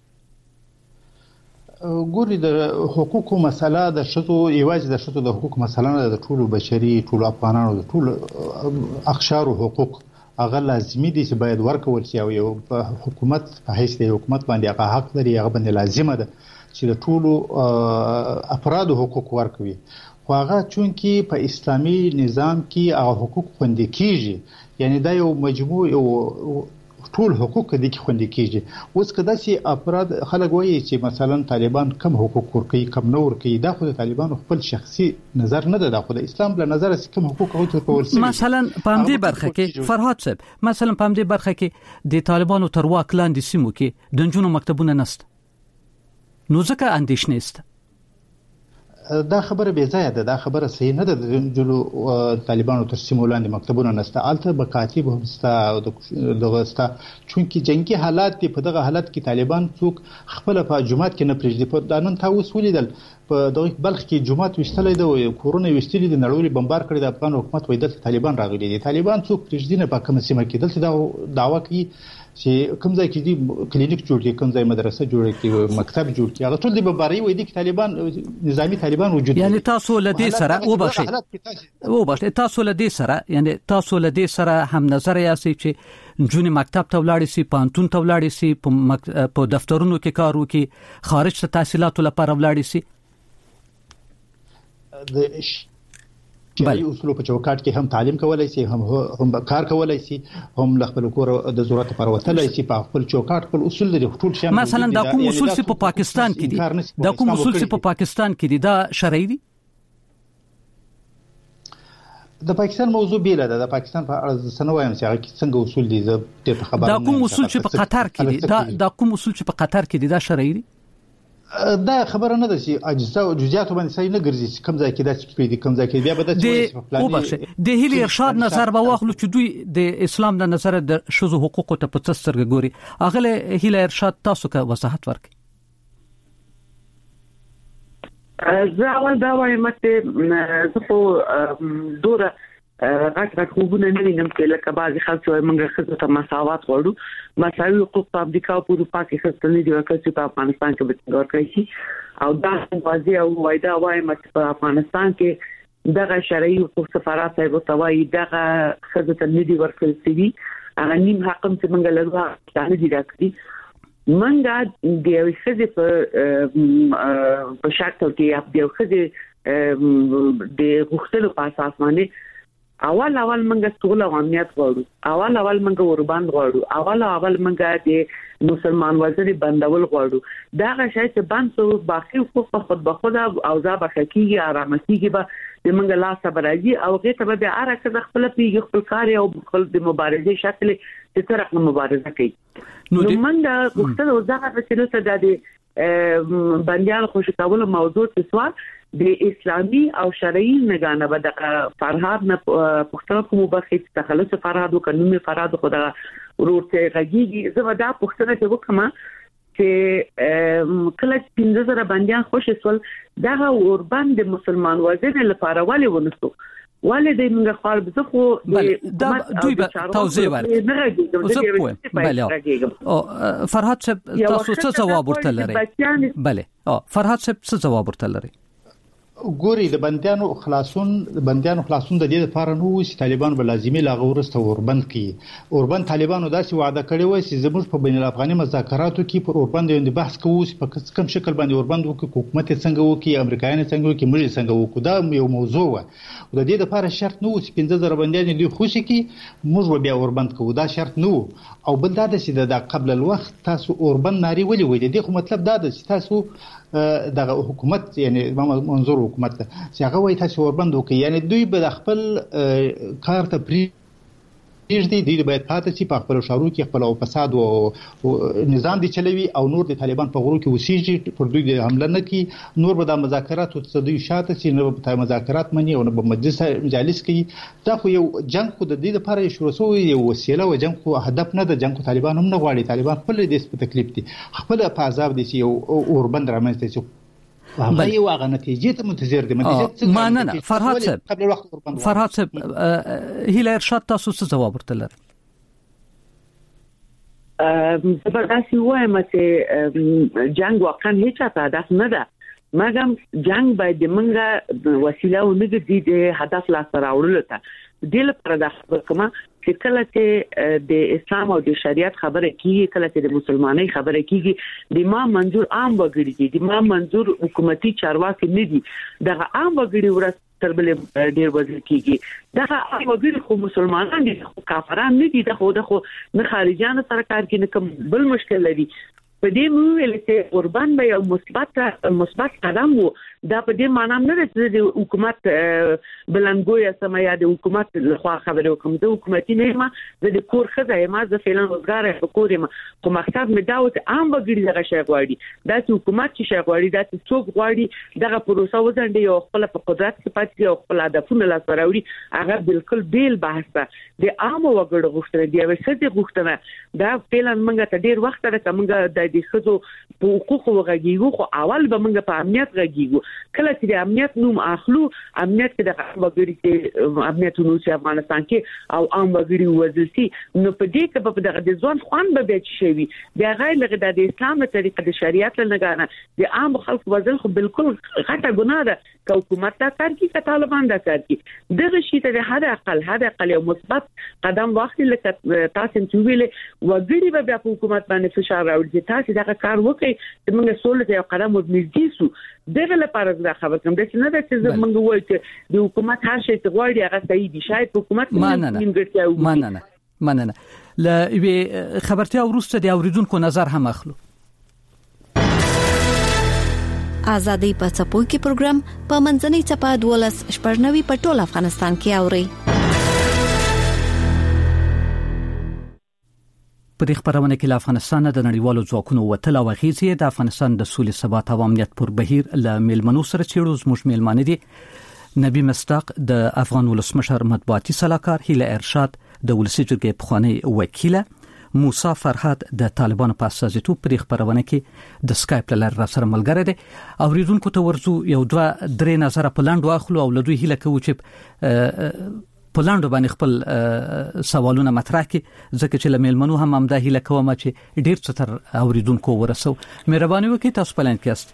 ګوري د حقوقو مسله د شتو ایواز د شتو د حقوق مسله نه د ټولو بشري ټولو افغانانو د ټولو اخشار او حقوق هغه لازمي دي چې باید ورکول شي او یو حکومت په حیث د حکومت باندې هغه حق لري هغه باندې لازمه ده چې د ټولو افرادو حقوق ورکوي خو هغه چون کې په اسلامي نظام کې هغه حقوق خوندي کیږي یعنی دا یو مجموع یو ټول حقوق د کې خوندي کیږي اوس کدا چې افراد خلک وایي چې مثلا طالبان کم حقوق ورکوي کم نه ورکوي دا خو د طالبانو خپل شخصي نظر نه ده دا خو د اسلام له نظر څخه کم حقوق ورکول شي مثلا په همدې برخه کې فرهاد صاحب مثلا په همدې برخه کې د طالبانو تر واک لاندې سیمو کې د جنونو مکتبونه نشته نو ځکه اندېښنه است دا خبره بې ځای ده دا خبره صحیح نه ده د جلو طالبانو تر سیمو لاندې مکتبونه نشته البته بکاتب هم ستا دغه ستا چونکی جنگي حالات دي په دغه حالت کې طالبان څوک خپل په جماعت کې نه پرېږدي په دانن تاسو ولیدل په دغه بلخ کې جماعت وشتلې ده کورونه وشتلې د نړولې بمبار کړی د افغان حکومت وایي د طالبان راغلي دي طالبان څوک پرېږدي نه په کوم سیمه کې دلته دا دعوا کوي چې کوم ځای کې دي کلینیک جوړ کړي کوم ځای مدرسه جوړ کړي مکتب جوړ کړي هغه ټول د بمباري وایي د طالبان نظامی طالبان وجود یعنی تاسو لدې سره او بشي او بشي تاسو لدې سره یعنی تاسو لدې سره هم نظر یاسي چې جون مکتب ته ولاړ شي پانتون ته ولاړ شي په مک... په دفترونو کې کار وکړي خارج ته تحصیلات لپاره ولاړ شي د شرعي اصول په چوکاټ کې هم تعلیم کولای شي هم هم کار کولای شي هم ل خپل کور د ضرورت لپاره وتلای شي په خپل چوکاټ خپل اصول لري ټول شامل مثلا دا کوم اصول چې په پاکستان کې دي دا کوم اصول چې په پاکستان کې دي دا شرعي دي د پاکستان موضوع بیل ده د پاکستان په اړه سنوایم چې هغه څنګه اصول دي زه ته خبر دا کوم اصول چې په قطر کې دي دا دا کوم اصول چې په قطر کې دي دا شرعي دي دا خبره نه ده چې اجزا او جزئیات باندې صحیح نه ګرځي کوم ځای کې دا چې په کوم ځای کې بیا به د چې د هیلي ارشاد نظر به واخلو چې دوی د اسلام د نظر د شذو حقوقو ته په څسترګ ګوري اغله هیلي ارشاد تاسو کا وضاحت ورکړي زه اول دا وایم چې زه په دوره غاټ غاټ خوبونه نه وینم چې لکه بعضی خلک وایي موږ خزو ته مساوات غواړو مساوي حقوق په امریکا او په اروپا کې خپل نه دی ورکړي په افغانستان کې به ورکړي شي او دا واضح او وایدا وایم چې په افغانستان کې دغه شرعي حقوق سفارت صاحب توایي دغه خزو ته نه دی ورکړي شي هغه نیم حقم چې موږ لرو هغه نه دی راکړي منګه د یو خزې په په شرط کې د یو خزې د غوښتلو په اساس باندې اول اول منګه ټول امنیت غواړو اول اول منګه ورباند غواړو اول اول منګه د مسلمان وزیر بندول غواړو دا غشای چې بند سو باقي حقوق په خود به خود او ځا بخکیږي آرامتیږي به د منګه لا صبرایي او غته به د ارکه د خپل پیږي خپل کار او خپل د مبارزې شکل چې طرف مبارزه کوي نو منګه وختل او ځا په څیر څه د بنديان خوشی کول موضوع تسوار د اسلامي او شرعي نگانه به د فرهاد نه پښتنو کوم بخښ تخلص فرهاد او قانوني فرهاد خدا ورته غږیږي زه دا پښتنه ته وکم چې کله پنځه زره بنديان خوشی سول دا اوربان د مسلمان وزن لپاره ولې ونسو ولې د موږ خپل بزخو د دوی به توضیح ورکړي بله او فرهاد صاحب تاسو څه جواب ورته لرئ بله او فرهاد صاحب څه جواب ورته لرئ ګوري د بنديانو خلاصون د بنديانو خلاصون د دې لپاره نو چې طالبان به لازمي لاغه ورسته اوربند کړي اوربند طالبانو داسې وعده کړی و چې زموږ په بین الافغاني مذاکراتو کې پر اوربند یو بحث کوو چې په کوم شکل باندې اوربند وکړي حکومت څنګه وکړي امریکایان څنګه وکړي موږ څنګه وکړو دا یو موضوع و د دې لپاره شرط نو چې پنځه زره بنديان دي خوشي کې موږ بیا اوربند کوو دا شرط نو او بل دا چې د قبل الوخت تاسو اوربند ناری ولې وې د خو مطلب دا ده چې تاسو دغه حکومت یعنی منظور حکومت چې هغه وایي تاسو اوربند وکړي یعنی دوی به خپل کار ته پری دې دې باید پاتې شي په خپل شارو کې خپل او فساد او نظام دي چلوي او نور د طالبان په غرو کې وسیږي پر دوی د حمله نه کوي نور به د مذاکرات او تصدیق شاته چې نو په مذاکرات مني او په مجلس مجالس کې دا خو یو جنگ خو د دې لپاره شروع شوی یو وسیله او جنگ خو هدف نه د جنگ طالبان هم نه غواړي طالبان خپل دې په تکلیف دي خپل په عذاب دي چې یو اوربند رامنځته شي هغه یو هغه نتیجه ته منتظر دي نتیجه ما نه نه فرهاد صاحب قبل الوقت فرهاد صاحب هیله ارشاد تاسو څه جواب ورته لرئ زبرداستی وایم چې جنگ واقعا هیڅ هدف نه ده مګم جنگ باید منګه وسیله او نه دي د هدف لا سره وړل ته د لپاره د کومه چې کله چې د اسلام او د شریعت خبره کیږي کله چې د مسلمانۍ خبره کیږي د ما منظور عام وګړي دي د ما منظور حکومتي چارواکي نه دي دغه عام وګړي ورس تر بل ډیر وزن کیږي دا وګړي خو مسلمانان دي خو کافران نه دي دا خو د خو نه خارجيان سره کار کوي نه کوم بل مشکل لري په دې مو ویل چې قربان به یو مثبت مثبت قدم وو دا په دې معنی نه چې د حکومت بلنګوي سمیا د حکومت لخوا خبرو کوم د حکومتي نه ما د کور خزه ما د فعلا روزګار په کور ما کوم مقصد مې دا و چې عام وګړي دغه شی غواړي دا چې حکومت چې شی غواړي دا چې څوک غواړي دغه پروسه وزنده یو خپل په قدرت کې پاتې او خپل هدفونه لا سراوړي هغه بالکل بیل بحث ده د عام وګړو غوښتنه دی او څه غوښتنه دا فعلا موږ ته ډیر وخت راکړه موږ د دې خزو په حقوق وغږیږو خو اول به موږ په امنیت غږیږو کله چې د امنیت نوم اخلو امنیت کې د وګړي کې امنیت نو چې افغانستان کې او عام وګړي وزلسي نو په دې کې په دغه د ځوان خوان به بچ شي بیا غیر لغه د اسلام په طریقه د شریعت نه غانه د عام خلک وزل خو بالکل غټه ګناه ده چې حکومت دا کار کوي چې طالبان دا کار کوي دغه شی ته د هدا اقل هدا اقل یو مثبت قدم واخلي لکه تاسو چې ویلې وګړي به په حکومت باندې فشار راوړي تاسو دا کار وکړي چې موږ سولې ته یو قدم ورنږدې سو دغه لپاره دا خبره کوم چې نه ده چې موږ وایو چې د حکومت هر شی ته غواړي هغه صحیح دي شاید حکومت نیمګړتیا مننه مننه ل خبرتیا ورسته د اوریدونکو نظر هم اخلو آزادۍ په څپو کې پروګرام په منځنۍ چپه دولس شپږنوي په ټول افغانستان کې اوري په دې خبرونه کې له افغانستان د نړیوالو ځواکونو وتل او غیزې د افغانستان د سولې ثبات او امنیت پر بهیر له میلمنو سره چیرو زموږ میلمانه دي نبی مصداق د افغان ولسمشر مطبوعاتي صلاحکار هیله ارشاد د ولسی جرګې پخوانی وکیله موسی فرهاد د طالبانو په اساسیتوب پر خبرونه کې د سکایپ لاره را سره ملګری دی او ریډونکو ته ورزو یو دوه درې نظر په لاندو اخلو او لدوی هیله کوي چې په لاندو باندې خپل سوالونه مطرح کړي ځکه چې لمیلمنو هم هم د هیله کوم چې ډیر څه تر اوریدونکو ورسو مهرباني وکړئ تاسو په لاند کې است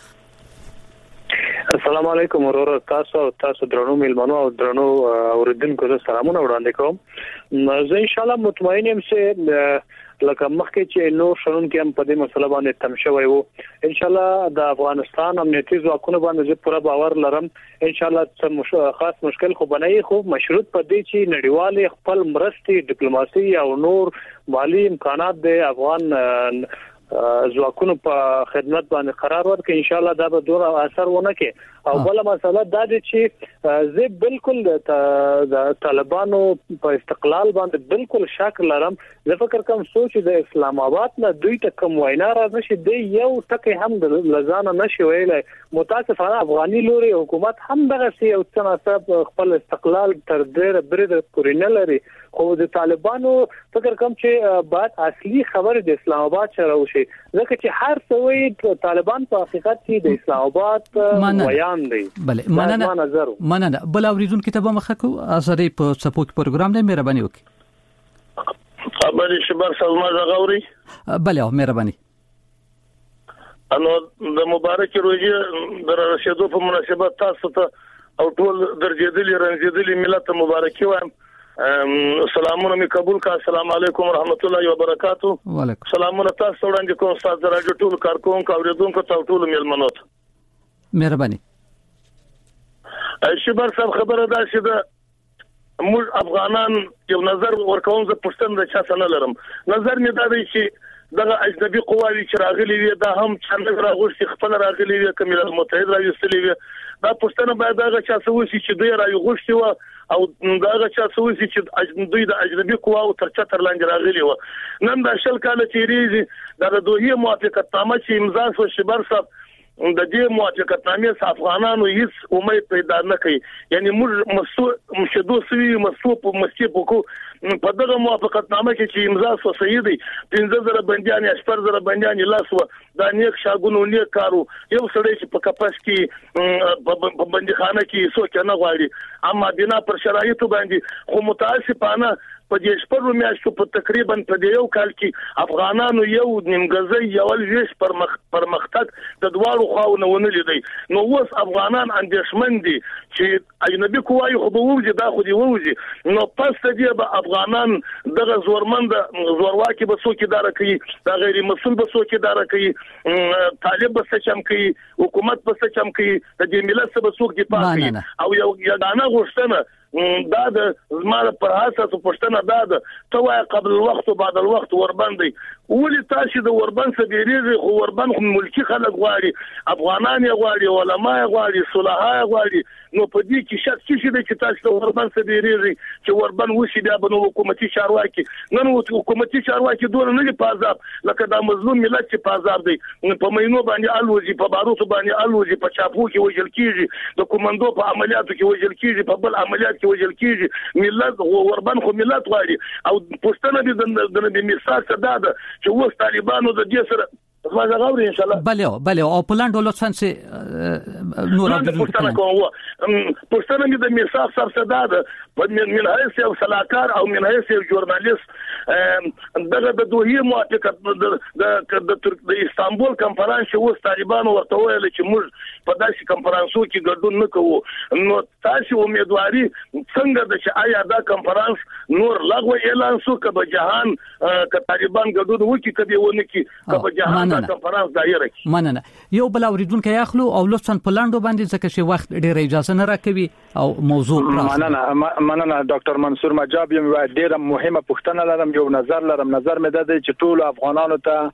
السلام علیکم ورور تاسو تاسو درنو میلمنو او درنو اوریدونکو ته سلامونه وړاندې کوم زه ان شاء الله مطمئن یم چې لکه مخکې چې نو شرون کې هم په دې مسله باندې تم شوی وو ان شاء الله د افغانستان امنیتي ځواکونو باندې زه پوره باور لرم ان شاء الله څه خاص مشکل خو بنای خو مشروط په دې چې نړیوال خپل مرستي ډیپلوماسي او نور مالی امکانات د افغان ځواکونو په خدمت باندې قرار ورکړي ان شاء الله دا به ډیر اثر ونه کوي او بل مسله دا دي چې زه بالکل د طالبانو په استقلال باندې بالکل شک لرم زه فکر کوم سوچ د اسلام آباد نه دوی ته کوم وینا راځي دی یو ټکی هم د لزانه نشي ویلای متاسفانه افغاني لوري حکومت هم دغه سی او څنګه خپل استقلال تر ډیره بریده پورې نه لري خو د طالبانو فکر کوم چې بعد اصلي خبر د اسلام آباد سره وشي ځکه چې هر څوی طالبان په حقیقت کې د اسلام آباد ویان دی بله مننه مننه بل اوریدون کتابه مخکو ازرې په سپوک پروګرام دی مهرباني وکړئ خبرې شبر سلمان غوري بله مهرباني انو د مبارک روزي در رسیدو په مناسبت تاسو ته او ټول درجېدلي رنځېدلي ملت مبارکي وایم سلامونه می قبول کا السلام علیکم ورحمت الله وبرکاتہ وعلیکم سلامونه تاسو وړاندې کوم استاد راډیو ټول کارکونکو اوریدونکو ته ټول میلمنو ته مهرباني شبر صاحب خبره ده چې د موږ افغانان یو نظر ورکوم زه پښتون د چا څنګه لرم نظر می دا دی چې دغه اجنبي قواوی چې راغلي وي دا هم څنګه راغوري خپل راغلي وي کومه متحد راځلي وي دا پښتنه باید هغه چا سوي چې دوی راغوري و او دا هغه چا سوي چې دوی د اجنبي قواو تر چتر لاندې راغلي و نن دا شل کاله تیریږي دا د دوی موافقت نامه چې امضا شو شبر صاحب د دې موافقتنامې افغانانو هیڅ امید پیدا نه کوي یعنی موږ مسو مشدو سوي مسو په مستی پکو په دغه موافقتنامه کې چې امضا شو صحیح دی پنځه زره بنديان اشپر زره بنديان لاسو د نیک شاګونو نیک کارو یو سړی چې په کپس کې په بنديخانه کې څوک نه غواړي اما بنا پر شرایطو باندې خو متاسفانه په دې شپږو میاشتو په تقریبا په یو کال کې افغانانو یو نیمګزي یو ویش پر مخ پر مختګ د دوالو خواونه ونه لیدي نو اوس افغانان اندیشمن دي چې اجنبي قواوی خو به وځي دا خو دی وځي نو پس ته به افغانان دغه زورمند زورواکي به څوک اداره کوي دا غیر مسؤل به څوک اداره کوي طالب به څه چم کوي حکومت به څه چم کوي د دې ملت څخه به څوک دفاع کوي او یو یګانه غوښتنه دا د زماره پر اساس پښتنه دا د توای قبل الوقت او بعد الوقت وربندي ولې تاسو د وربند سبيريږي خو وربند ملکی خلک غواړي افغانان یې غواړي علما یې غواړي صلاحای غواړي نو په دې کې شک څه دي چې تاسو د وربند سبيريږي چې وربند وشي بیا بنو حکومتي چارواکي نن حکومتي چارواکي دوه نه دي پازاب لکه دا مظلوم ملت چې پازاب دی په مینو باندې الوزي په باروت باندې الوزي په چاپو کې وجل کیږي د کومندو په عملیاتو کې وجل کیږي په بل عملیات کې وجل کیږي ملت وربند خو ملت غواړي او پښتنه دې د میثاق څخه دا چې وس طالبانو د دې سره زما غوړي ان شاء الله بله بله او پلان ډول څنګه نور عبد پښتنه کوه پښتنه دې د میثاق سره دا ده من من حیث یو سلاکار او من حیث یو ژورنالیست دغه د دوه موافقت د د استانبول کنفرانس چې وس طالبانو ورته ویل چې موږ په داسې کنفرانسو کې ګډون نه کوو نو تاسو امیدواري څنګه د چې آیا دا کنفرانس نور لغوه اعلان شو کبه جهان ک طالبان ګډون وکړي کبه ونه کې کبه جهان دا کنفرانس دایره کې مننه یو بل اوریدونکو یاخلو او لطفا په لاندو باندې ځکه چې وخت ډیر اجازه نه راکوي او موضوع مننه مننه ډاکټر منصور مجاب یم ډیره مهمه پوښتنه لرم یو نظر لرم نظر مې ده چې ټول افغانانو ته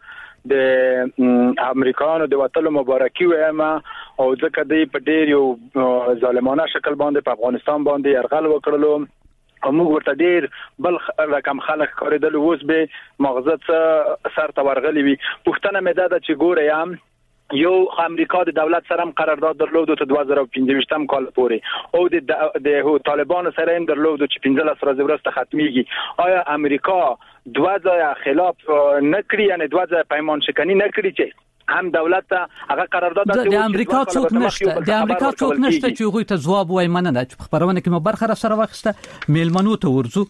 د امریکایانو د وټلو مبارکي وایم او ځکه دوی په ډیر یو ظالمانه شکل باندې په افغانستان باندې يرغل وکړلو او موږ ورته ډیر بل رقم خلک کاریدل اوس به مغزت سر تورغلی وي پښتنه مې ده چې ګوره یم یو امریکا د دولت سره هم قرارداد درلود ته دوه زره او پنځه کال پورې او د د طالبان سره هم درلود چې پنځه لس ورځې وروسته ختميږي آیا امریکا دوه ځای خلاف نکړي یعنی دوه ځای پیمان شکنی نکړي چې هم دولت ته هغه قرارداد د امریکا څوک نشته د امریکا څوک نشته چې هغه ته جواب وای مننه چې خبرونه کې مو برخه سره واخسته میلمنو ته ورزو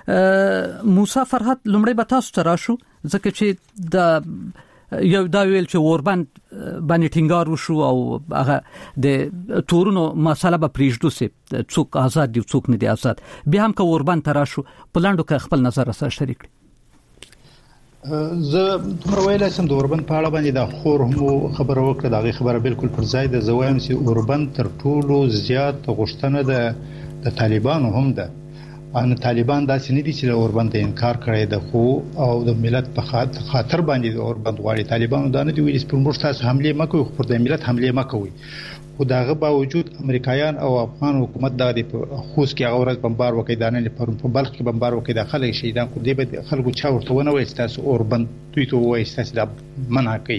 موسی فرحت لمړی به تاسو ته راشو ځکه چې د یو دا ویل چې اوربند باندې ټینګار وشو او هغه د تورونو مسله به پریږدو سي څوک آزاد دي څوک نه دي آزاد بیا هم که اوربند تراشو پلاندو که خپل نظر سره شریک زه تمر ویل سم د اوربند په اړه باندې دا خور هم خبره وکړه دا خبره بالکل پر ځای ده زوایم چې اوربند تر ټولو زیات غوښتنه ده د طالبانو هم ده ان طالبان داسې نه دي چې اوربند انکار کړي د خو او د ملت په خاطر باندې اوربند غواړي طالبانو دا نه دي ویل چې پر موږ تاسو حمله مکوئ خو پر د ملت حمله مکوئ خو داغه باوجود امریکایان او افغان حکومت د خوست کې هغه ورځ بمبار وکړي دا نه پر بلخ کې بمبار وکړي د خلک شهیدان کو دی به خلکو چا ورته ونه وایي تاسو اوربند دوی ته وایي تاسو دا منع کوي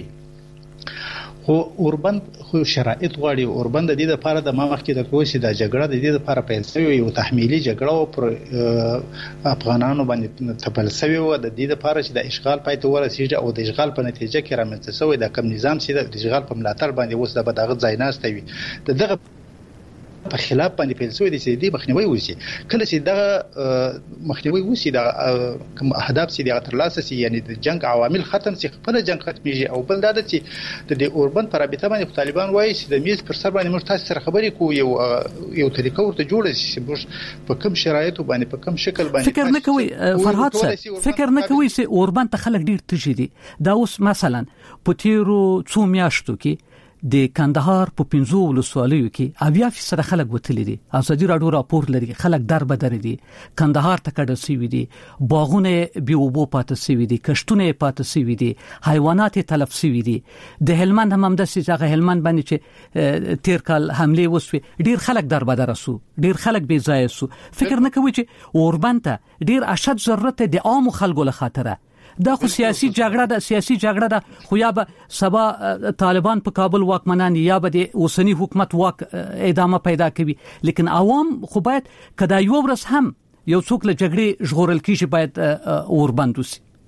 خو اوربند خو شرایط غواړي اوربند د دې لپاره د ما وخت د کوشي د جګړه د دې لپاره پیل شوی یو تحمیلي جګړه پر افغانانو باندې تپل شوی و د دې لپاره چې د اشغال پای ته ورسیږي او د اشغال په نتیجه کې رامنځته شوی د کم نظام چې د اشغال په ملاتړ باندې اوس د بداغت ځای ناشته وي دغه په خلاف باندې پیل شوی د سیدی مخنیوي وسی کله چې د مخنیوي وسی د کوم اهداف چې د ترلاسه سي یعنی د جنگ عوامل ختم سي خپل جنگ ختميږي او بل دا چې د اوربند پر رابطه باندې طالبان وایي چې د میز پر سر باندې موږ تاسو سره خبرې کوو یو یو طریقه ورته جوړه شي موږ په کوم شرایط باندې په کوم شکل باندې فکر نه کوي فرحات سره فکر نه کوي چې اوربند ته خلک ډیر تشي دي دا اوس مثلا په تیرو څو میاشتو کې د کندهار په پنځو ولسوالیو کې اویا فیصد خلک وتلي دي ازادي راډیو راپور لري خلک در بدر دي کندهار ته کډه سوي دي باغونه بي وبو پاتې سوي دي کشتونه پاتې سوي دي حیوانات تلف سوي دي د هلمند هم د سیغه هلمند باندې چې تیر کال حمله وسوي ډیر خلک در بدر سو ډیر خلک بي ځای سو فکر نه کوي چې اوربند ته ډیر اشد ضرورت د عام خلکو له خاطره دا خو سیاسي جګړه ده سیاسي جګړه ده خو یا به سبا طالبان په کابل واکمنان یا به د اوسنی حکومت واک ادامه پیدا کوي لیکن عوام خو باید کدا یو ورځ هم یو څوک له جګړې ژغورل کیږي باید اوربند وسی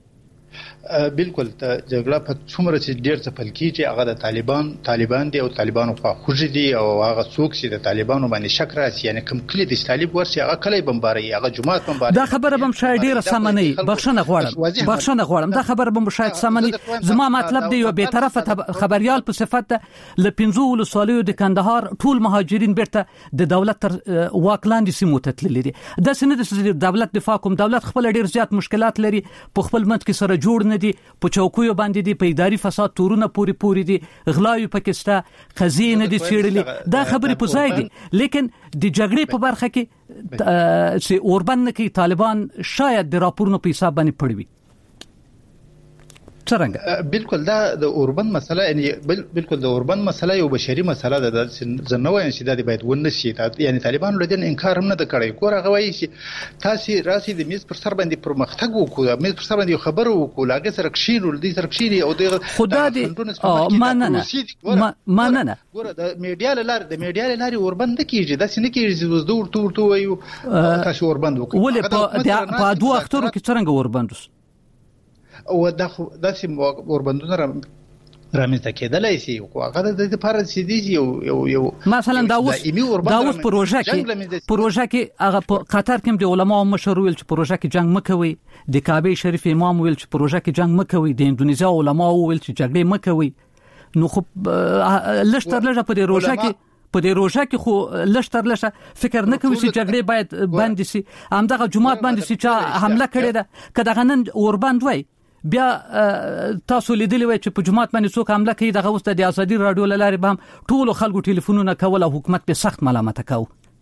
بالکل ته جګړه په څومره چې ډیر څه پل کیږي هغه د طالبان طالبان دی او طالبانو په خوږ دي او هغه څوک چې د طالبانو باندې شک راځي یعنی کوم کلی د طالب ورسي هغه کلی بمباري هغه جماعت بمباري دا خبره بم شاید ډیره سمنه بخښنه غواړم بخښنه غواړم دا خبره بم شاید سمنه زما مطلب دی یو به طرفه خبريال په صفت ل پنځو ولسوالیو د کندهار ټول مهاجرین بیرته د دولت تر واکلاندې سیمو ته تللي دي د سند د دولت دفاع کوم دولت خپل ډیر زیات مشکلات لري په خپل منځ کې سره جوړ دي په چوکیو باندې دي په اداري فساد تورونه پوری پوری دي غلاوی پاکستان خزینه دي چیرلې دا خبرې په ځای دي لیکن د جګړې په برخه کې چې اوربن کې طالبان شاید د راپورونو په حساب باندې پړوي څنګه بالکل دا د اوربن مسله یعنی بالکل د اوربن مسله یو بشري مسله ده د زنوې انسداد باید ونشي یعنی طالبان لدین انکار هم نه د کړی کور هغه وایي چې تاسو راسي د میز پر سر باندې پرمختګ وکړو میز پر سر باندې خبرو وکړو لاګه سره کښینو د سره کښینی او د خدا دې ما نه نه ما نه نه ګوره د میډیا لار د میډیا لاري اوربن د کیږي د سینې کیږي چې د ورته ورته وایو تاسو اوربن وکړو ولې په په دوه اخترو کې څنګه اوربن او دا داسې اوربندونه رامنځته کېدلای شي خو هغه د دې لپاره چې دی یو یو یو مثلا دا اوس دا اوس پروژه کې پروژه کې هغه په قطر کې د علماء مشر ویل چې پروژه کې جنگ مکوي د کعبه شریف امام ویل چې پروژه کې جنگ مکوي د اندونیزیا علماء ویل چې جګړه مکوي نو خو لښتر لږه په دې پروژه کې په دې روژه کې خو لښتر لښه فکر نه کوي چې جګړه باید باندې سي همدغه جمعات باندې سي چې حمله کړې ده کله غنن اوربند وای بیا تاسو لیدلی وای چې په جمعات باندې څوک حمله کوي دغه وسته د ازادي رادیو لاري به هم ټول خلکو ټلیفونونه کول او حکومت په سخت ملامت کاو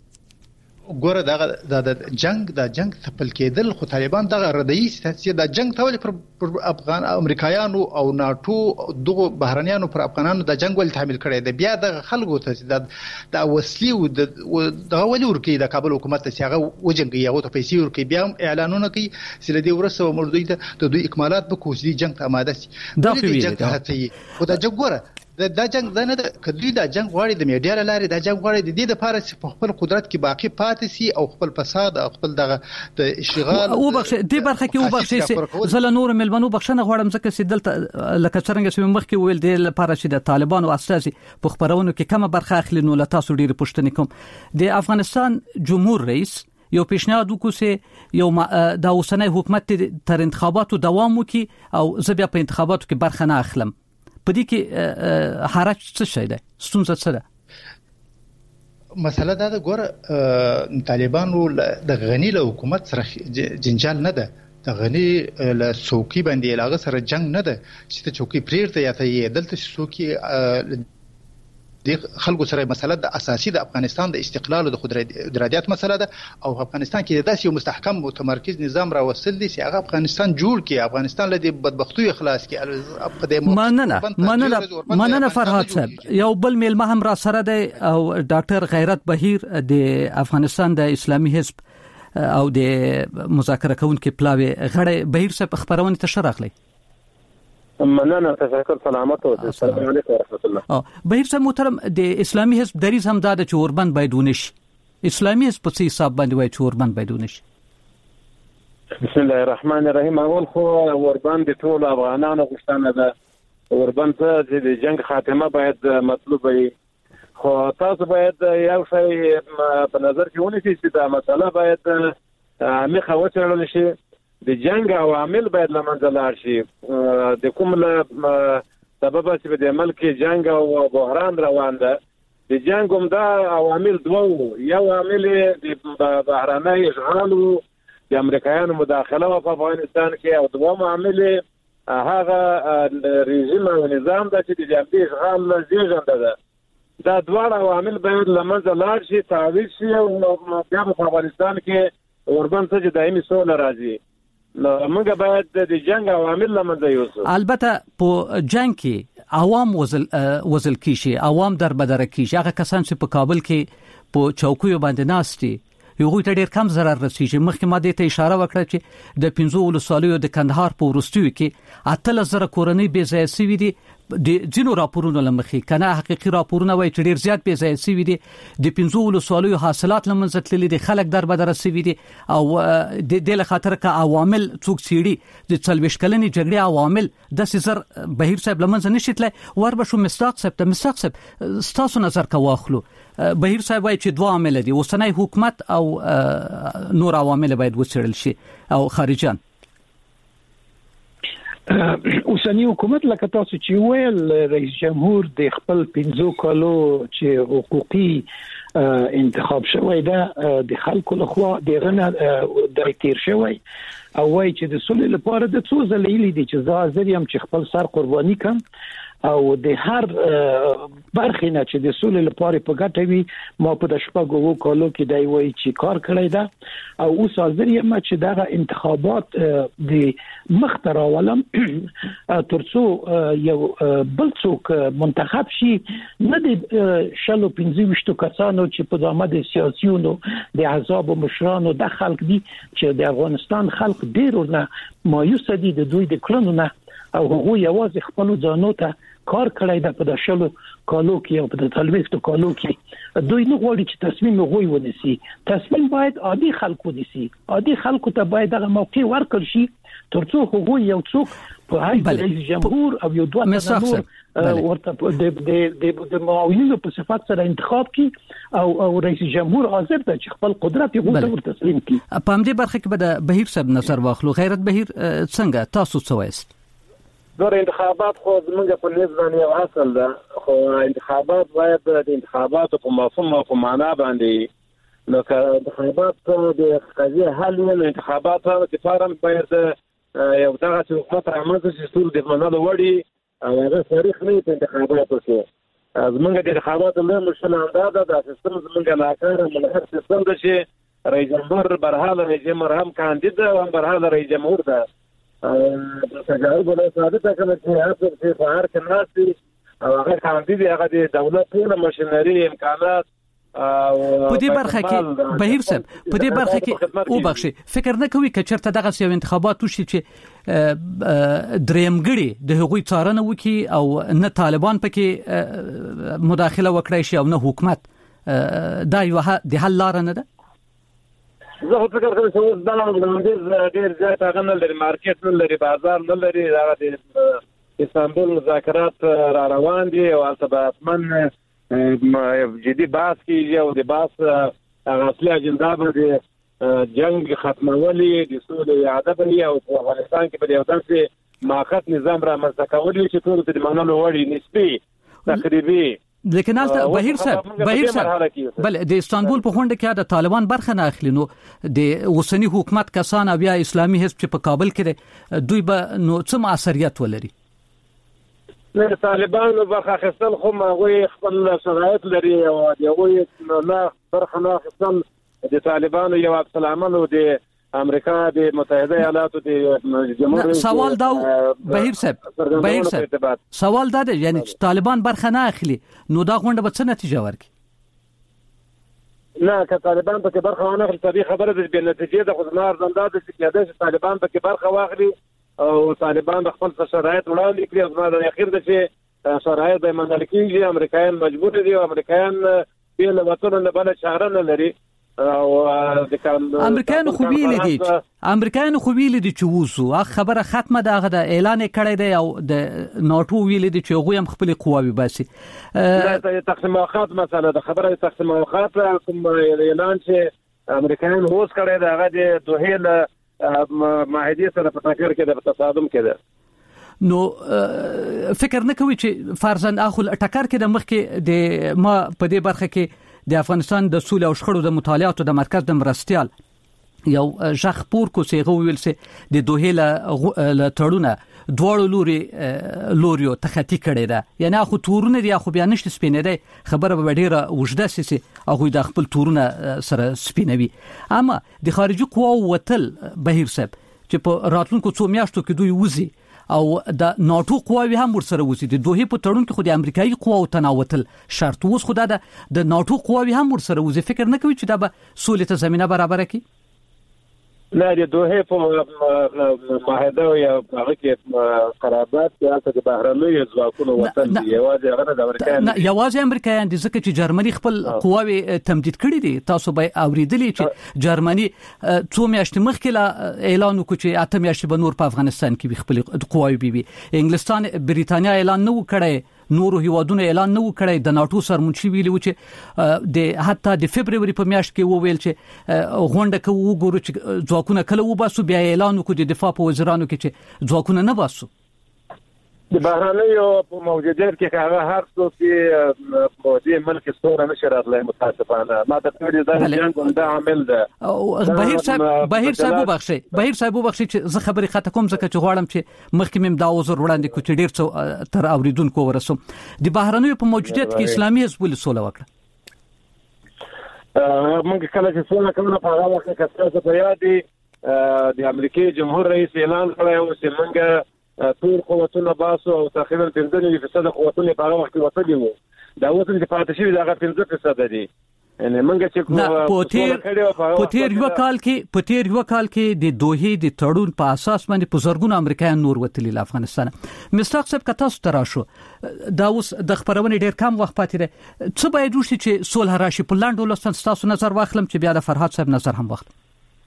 ګوره دا د جنگ د جنگ تپل کېدل خو طالبان دغه ردیي سیاست د جنگ تول پر افغان امریکایانو او ناتو دغه بهرانيانو پر افغانانو د جنگ ول تحمل کړي د بیا د خلکو ته د د وسلی او د غولي ورکی د کابل حکومت ته هغه وجنګي هغه ته پیسې ورکی بیا اعلانونه کوي چې د دې ورسره مردوی ته د دوی اکمالات به کوسي جنگ ته آماده شي دا کوي او د جنگ ګوره دا جنگ دا نه کدی دا جنگ غواړي د میډیا لاري دا جنگ غواړي د دې لپاره چې په خپل قدرت کې باقی پاتې سي او خپل فساد او خپل دغه د اشتغال او بخښه دې برخه کې او بخښه زله نور ملمنو بخښنه غواړم ځکه چې دلته لکه څنګه چې مخکې ویل دی لپاره چې د طالبانو اساسي په خبرونو کې کومه برخه اخلي نو لته تاسو ډیر پوښتنه کوم د افغانستان جمهور رئیس یو پیشنهاد وکړ چې یو د اوسنۍ حکومت تر انتخاباتو دوام وکړي او زه بیا په انتخاباتو کې برخه نه اخلم په دې کې حرج څه شي ده ستونزه څه ده مسله دا ده ګوره طالبانو د غنی له حکومت سره جنجال نه ده د غنی له څوکۍ باندې لاغه سره جنگ نه ده چې ته څوکۍ پریرته یا ته یې دلته څوکۍ د خلکو سره مسله د اساسي د افغانستان د استقلال او د خود ارادیت مسله ده او افغانستان کې داسې یو مستحکم متمرکز نظام راوستل دي چې هغه افغانستان جوړ کړي افغانستان له دې بدبختۍ خلاص کړي په دې مننه مننه مننه فرهاد صاحب یو بل میلمه هم را سره دی او ډاکټر غیرت بهیر د افغانستان د اسلامي حزب او د مذاکره کوونکو پلاوی غړي بهیر صاحب خبرونه ته شرحلي مننه تشکر سلامت او السلام علیکم ورحمت الله بهیر صاحب محترم د اسلامي حزب دریز هم دا د چوربند بایدونش اسلامي حزب په حساب باندې وای چوربند بایدونش بسم الله الرحمن الرحیم اول خو اوربند د ټول افغانانو غوښتنه ده اوربند ته د جنگ خاتمه باید مطلوب وي خو تاسو باید یو شی په نظر کې ونیسئ چې دا مسله باید مخه وڅېړل شي د جنگ عوامل باید لمنځه لاړ شي د کوم له سبب چې د ملک جنگ او بحران روان ده د جنگ هم دا عوامل دوه یو عامل د بهراني اشغال د امریکایانو مداخله په افغانستان کې او دوه عامل هغه رژیم او نظام د چې د جنبي اشغال زیږنده ده دا دوه عوامل باید لمنځه لاړ شي تعویض شي او بیا په افغانستان کې اوربند څخه دایمي سوله راځي نو موږ باید د جنگ عوامل لمنځه یوسو البته په جنگ کې عوام وزل وزل کیشي عوام در بدر کیشي هغه کسان چې په کابل کې په چوکیو باندې ناشتي یو ته ډیر کم zarar رسیږي مخکې ما دې ته اشاره وکړه چې د پنځو ولسوالیو د کندهار په ورستیو کې اتل زره کورنۍ بې ځای سوي دي د جنو راپورونو لمخې کنه حقيقي راپورونه وایي چې ډیر زیات بې ځای سوي دي د پنځو ولسوالیو حاصلات لمنځه تللي دي خلک در بدر سوي دي او د دې له خاطر کا عوامل څوک سیړي د څلويش کلنې جګړې عوامل د سزر بهیر صاحب لمنځه نشیتله ور به شو مستاق صاحب ته مستاق صاحب ستاسو نظر کا واخلو بهیر صاحب وایي چې دوه عامل دي اوسنۍ حکومت او نور عوامل باید وڅېړل شي او خارجيان اوسنی حکومت لکه تاسو چې ویل رئیس جمهور د خپل پنځو کالو چې حقوقي انتخاب شوی دا د خلکو لخوا د غنه د تیر شوی او وایي چې د سولې لپاره د څو ځلې دي چې زه حاضر یم چې خپل سر قرباني کړم او د هر برخې نه چې د سولې لپاره په ګټه وي ما په د شپږو وو کالو کې دی وایي چې کار کړی دا او اوس حاضر یم چې دا انتخابات د مختره ولم ترڅو یو بل څوک منتخب شي نه د شلو پنځه کسانو چې په دامه د سیاسيونو د احزاب او مشرانو د خلک دي چې د افغانستان خلک ډیر نه مایوس دي د دوی د کړنو نه او هغه یوازې خپل ځانو ته کار کړی دا په دشلو کالو کې او په تلويختو کالو کې دوی نه غواړي چې تصمیم غوي ونیسي تصمیم باید عادي خلکو ونیسي عادي خلکو ته باید هغه موقع ورکړ شي ترڅو هغه یو څوک په هغه رئیس جمهور او یو دوه نور ورته د د د معاونینو په صفات سره انتخاب کی او او رئیس جمهور حاضر ته چې خپل قدرت یې غوښتل تسلیم کی په همدې برخه کې به د بهیر صاحب نظر واخلو غیرت بهیر څنګه تاسو څه وایست نور انتخابات خو زمونږ په نسبت یو اصل ده خو انتخابات باید د انتخاباتو په مفهوم او په معنا باندې نو که انتخابات د قضیه حل نه انتخابات د فارم باید یو دغه حکومت رامنځته شي ټول د منلو وړي او هغه تاریخ نه په انتخاباتو کې زمونږ د انتخاباتو له مشکل اندازه د سیستم زمونږ ناکاره ملحق سیستم ده چې رئیس جمهور برحال رئیس جمهور هم کاندید او برحال رئیس جمهور ده د تجارب له ثابته کړه چې هغه په فعال کې ناسي او هغه کاندید هغه د دولت ټول ماشينري امکانات په دې برخه کې بهیر صاحب په دې برخه کې او بخشي فکر نه کوي چې چرته دغه یو انتخابات وشي چې درېمګړي د هغوی څارنه وکي او نه طالبان پکې مداخله وکړي شي او نه حکومت دا یو د حل لار نه ده زه فکر کوم چې دا نن ډیر زیات هغه نه لري مارکیټ نه لري بازار نه لري دا د استانبول مذاکرات را روان دي او تاسو من جدي باس کیږي او د باس هغه اصلي اجنډا به جنگ ختمولي د سولې اعاده بلی او په افغانستان کې به یو داسې ماخذ نظام را منځ کولي چې ټول د منلو وړي نسبي تقریبي لیکن البته بهیر صاحب بهیر صاحب بل د استانبول په خونده کې د طالبان برخه نه اخلي نو د اوسنی حکومت کسان او بیا اسلامي حزب چې په کابل کې دوی به نو څه موثریت ولري نه طالبانو برخه خپل خو هغه خپل شرایط لري او هغه نه برخه نه خپل د طالبانو یو عبدالسلام او د امریکا د متحده ایالاتو د جمهوریت سوال دا بهیر صاحب بهیر صاحب سوال دا دی یعنی طالبان برخه نه اخلي نو دا غونډه به څه نتیجه ورکړي نه که طالبان په کې برخه ونه اخلي طبيعي خبره ده چې نتیجه د خدمار زنده د سیاده چې طالبان په کې برخه واخلي او طالبان خپل شرایط وړاندې کړي او زما د اخر د چې شرایط به منل کېږي امریکایان مجبور دي او امریکایان په لوتونو نه بل چاره نه لري او د امریکایانو خو ویل دي امریکایانو خو ویل دي چې وسو خبره ختمه ده د اعلان کړی دی او د ناتو ویل دي چې هغه هم خپل قواوي باسي دا تقسیم اوقات مثلا د خبره تقسیم اوقات کوم اعلان چې امریکایان هوس کړی دی هغه د دوه له معاهده سره په تاکر کې د تصادم کې ده نو فکر نه کوي چې فرضاً اخو ټکر کې د مخ کې د ما په دې برخه کې د افغانستان د سولې او شخړو د مطالعاتو د مرکز د مرستيال یو ژغ پور کو سیغه ویل سي د دوه له تړونه دواړو لوري لوريو تخطي کړي ده یعنی اخو تورونه دي اخو بیا نشته سپینه ده خبره به ډیره وجده سي اخو د خپل تورونه سره سپینوي اما د خارجي قواو وتل بهیر صاحب چې په راتلونکو څو میاشتو کې دوی وزي او د ناتو قواوی هم ورسره وسی دي دوه په تړون کې خو د امریکایي قواو تناوتل شرط اوس خو د د ناتو قواوی هم ورسره وسی فکر نه کوي چې دا به سولې ته زمينه برابر کړي نه د دوه په معاهده یا هغه کې قرارداد کې د بهرنیو ځواکونو وطن دی یوازې هغه د امریکا نه یوازې امریکایان دي ځکه چې جرمني خپل قواوي تمدید کړي دي. تاسو به اوریدلی چې جرمني څو میاشتې مخکې لا اعلان وکړ چې اته میاشتې به نور په افغانستان کې خپل قواوي بي انګلستان بریتانیا اعلان نه وکړي، نورو هیوادونو اعلان نه وکړي. د ناتو سرمنشي ویلي و چې د حتی د فبرवरी په میاشت کې وویل چې غونډه کې وګورو چې ځواکونه کله وباسو، بیا اعلان وکړي د دفاع په وزیرانو کې چې ځواکونه نه باسو. د بهرنیو په موجودیت کې هغه هر څه چې موجي ملک ستوره نشي راتلای متاسفانه ما ته پیډ دا جنګ دا عامل ده. بهیر صاحب بهیر صاحب وبخشي بهیر صاحب وبخشي چې زه خبري خاطه کوم ځکه چې غواړم چې مخکې مم دا وزر وړاندې کوم چې ډیر څو تر اوریدونکو ورسوم. د بهرنیو په موجودیت کې اسلامي حزب السوله وکړه. موږ کله چې څونه کومه په هغه وخت کې تاسو په یاد دي د امریکای جمهور رئیس اعلان کړی و چې موږ ټول قوتونه باسو او تقریبا پنځه نوي فیصد قوتونه په هغه وخت کې وصلي وو. دا اوس چې پاتې شوی دا پنځه فیصد دي. یعنی موږ چې په پوتیر یو کال کې پوتیر یو کال کې د دوه د تړون په اساس باندې په زرګونو امریکایان نور وتلی له افغانستان. مستاق صاحب کته سترا شو دا اوس د خبرونه ډیر کم وخت پاتې ده. څه باید وشي چې صلح راشي؟ په لاندې ولستان تاسو نظر واخلم چې بیا د فرهاد صاحب نظر هم واخلم.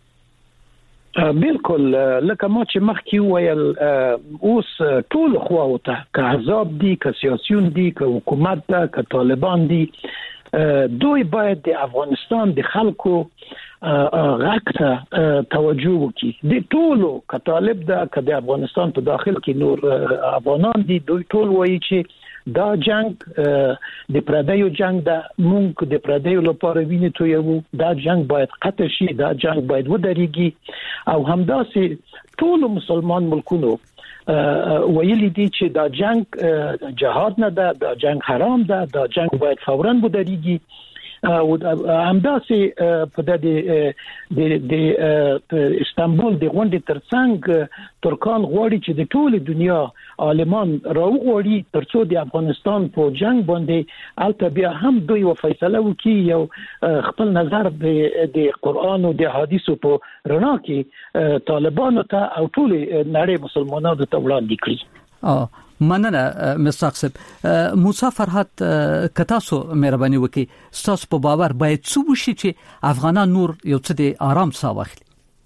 بالکل لکه ما چې مخکې ویل اوس ټول خواوته که حزب دي که سیاسيون دي که حکومت ده که طالبان دي دوی باید د افغانستان د خلکو غږ ته توجه وکړي. د ټولو که طالب ده که د افغانستان په داخل کې نور افغانان دي دوی ټول وایي چې دا جنگ د پردیو جنگ ده، مونږ د پردیو لپاره وینې تویو، دا جنگ باید قطع شي، دا جنگ باید ودرېږي. او همداسې ټول مسلمان ملکونو ویلي دي چې دا جنگ جهاد نه ده، دا جنگ حرام ده، دا جنگ باید فوراً ودرېږي. او همداسې په د د استانبول د غونډې ترڅنګ ترکان غواړي چې د ټول دنیا عالمان راوغواړي ترڅو د افغانستان په جنگ باندې البته بیا هم دوی و فیصله وکړي یو خپل نظر د قرآن او د حدیثو په رڼا کې طالبانو ته او ټول نړۍ مسلمانانو ته وړاندې کړي. مننه مستاق صاحب. موسی فرهاد کتاسو مهرباني وکي تاسو په باور باید څه وشي چې افغانان نور یو څه د آرام ساه واخلي؟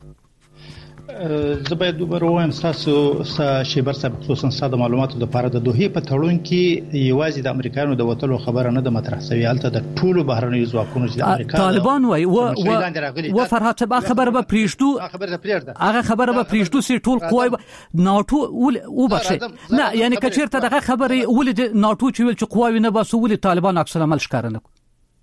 زه باید دوباره وایم تاسو شیبر صاحب خصوصا ساده معلوماتو د لپاره د دوه په تړون کې یوازې د امریکایانو د وټلو خبره نه د مطرح شوی، البته د ټولو بهرنیو ځواکونو چې د امریکا طالبان وای او و فرهاد صاحب خبره به پریږدو خبره پریږده هغه خبره به پریږدو چې ټول قوای ناتو او بخښي نه یعنی کچیرته دغه خبره ولې ناتو چې ویل چې قواوی نه باسو ولې طالبان عکس العمل ښکار نه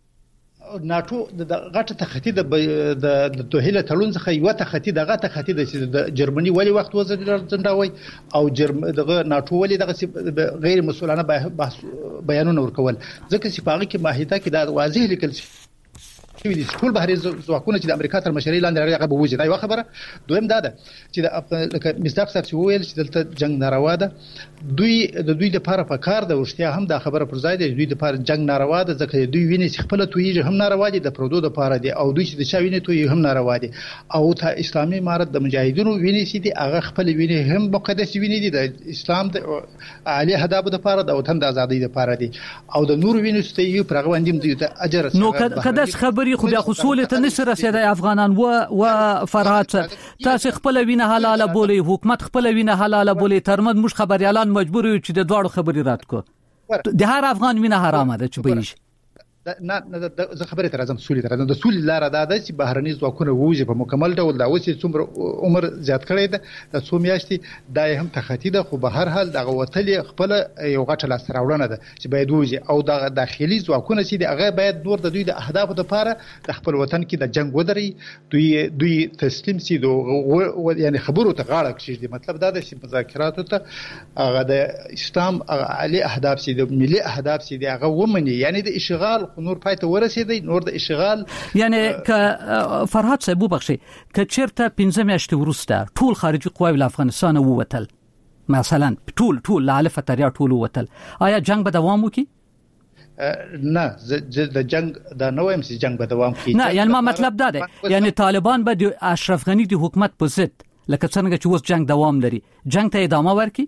ناتو د غټه تختی د د توهیله تړون څخه یو تختی دغه تختی د جرمني ولی وخت وزیر ځنداوي او جرم دغه ناتو ولی دغه غیر مسؤلانه بیانونه ورکول ځکه چې پاغه کې ماهیته کې دا واضح لیکل شوی دي ټول بهري ځواکونه چې د امریکا تر مشرۍ لاندې هغه به وځي دا یو خبره. دویم دا ده چې د لکه مصداق صاحب ویل چې دلته جنگ ناروا ده، دوی د دوی لپاره په کار ده ورشتیا هم دا خبره پر ځای ده، دوی لپاره جنگ ناروا ده ځکه دوی ویني چې خپل تویږي هم ناروا دي، د پردو لپاره دي او دوی چې د چا ویني توي هم ناروا دي او ته اسلامي امارت د مجاهدینو ویني چې دي هغه خپل ویني هم مقدس ویني دي د اسلام د عالی هدف لپاره د وطن د ازادۍ لپاره دي او د نور ویني چې یو پرغه وندیم دي ته اجر نو کداس خبري خو بیا خصوص ته نشي رسیدای افغانان و و فرهاد تاسو خپل وینه حلاله بولی، حکومت خپل وینه حلاله بولی، ترمن مش خبريالان مجبور یو چې د دوړو خبري رات کو د هر افغان وینه حرامه ده چې بهیش نه نه زه خبره تر ازم سولې تر د سولې لار ده چې بهرني ځواکونه ووجه په مکمل ډول دا اوس څومره عمر زیات کړی ده د څو میاشتې دا هم تختی ده، خو به هر حال دغه وتل خپل یو غټه لاس راوړنه ده چې باید ووجه او د داخلي ځواکونه چې هغه باید نور د دوی د اهداف لپاره د خپل وطن کې د جنگ ودري دوی دوی تسلیم سي دو یعنی خبرو ته غاړه کړي. مطلب دا ده چې مذاکرات ته هغه د اسلام علی اهداف سي د ملي اهداف سي هغه ومني، یعنی د اشغال نور پای ته ورسېدی نور د اشغال یعنی ک فرهاد صاحب وبخښي ک چیرته پنځه میاشتې وروسته ټول خارجي قواوی له افغانستان ووتل مثلا ټول ټول له الف تر یا ټول ووتل، آیا جنگ به دوام وکړي؟ نه د جنگ د نویم سي جنگ به دوام کوي. نه یعنی ما مطلب دا دی یعنی طالبان به د اشرف غنی د حکومت په ضد لکه څنګه چې اوس جنگ دوام لري جنگ ته ادامه ورکړي.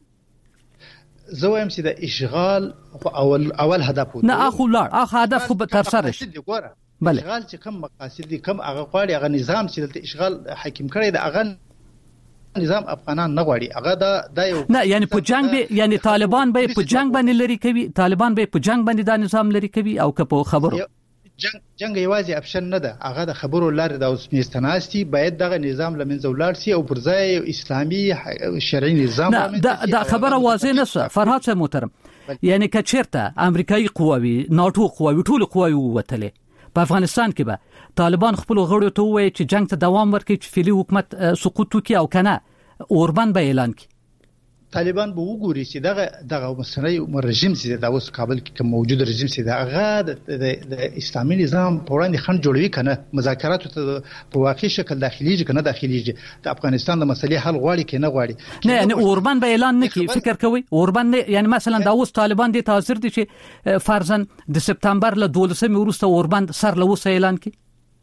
زه وایم چې د اشغال اول اول هدف و نه اخو لار اخو هدف خو به تر سره شي. بله اشغال چې کوم مقاصد دي کوم هغه غواړي هغه نظام چې د اشغال حاکم کړي د هغه نظام افغانان نه غواړي هغه دا د یو نه یعنی په جنگ به یعنی طالبان به په جنگ باندې لري کوي طالبان به په جنگ باندې دا نظام لري کوي او که په خبرو جنگ جنگ یوازې اپشن نه ده هغه د خبرو لار د اوس میستناستي باید دغه نظام لمنځه ولاړ شي او پر ځای اسلامي شرعي نظام دا دا خبره واضح نه ده فرهاد صاحب محترم. یعنی که چیرته امریکایي قواوی ناتو قواوی ټول قواوی ووتلې په افغانستان کې به طالبان خپل غړو ته وایي چې جنگ ته دوام ورکړي چې فعلی حکومت سقوط وکړي او کنه اوربان به اعلان کړي. طالبان به وګوري چې دغه دغه مسنۍ رژیم چې د اوس کابل کې کوم موجود رژیم چې دغه د اسلامي نظام په وړاندې خنډ جوړوي کنه مذاکرات ته په واقعي شکل داخليږي کنه داخليږي د افغانستان د مسلې حل غواړي کنه غواړي نه یعنی اوربان به اعلان نه کوي فکر کوي اوربان یعنی مثلا د اوس طالبان د تاثیر دي چې فرضاً د سپتامبر له دولسمې وروسته اوربان سر له وسه اعلان کوي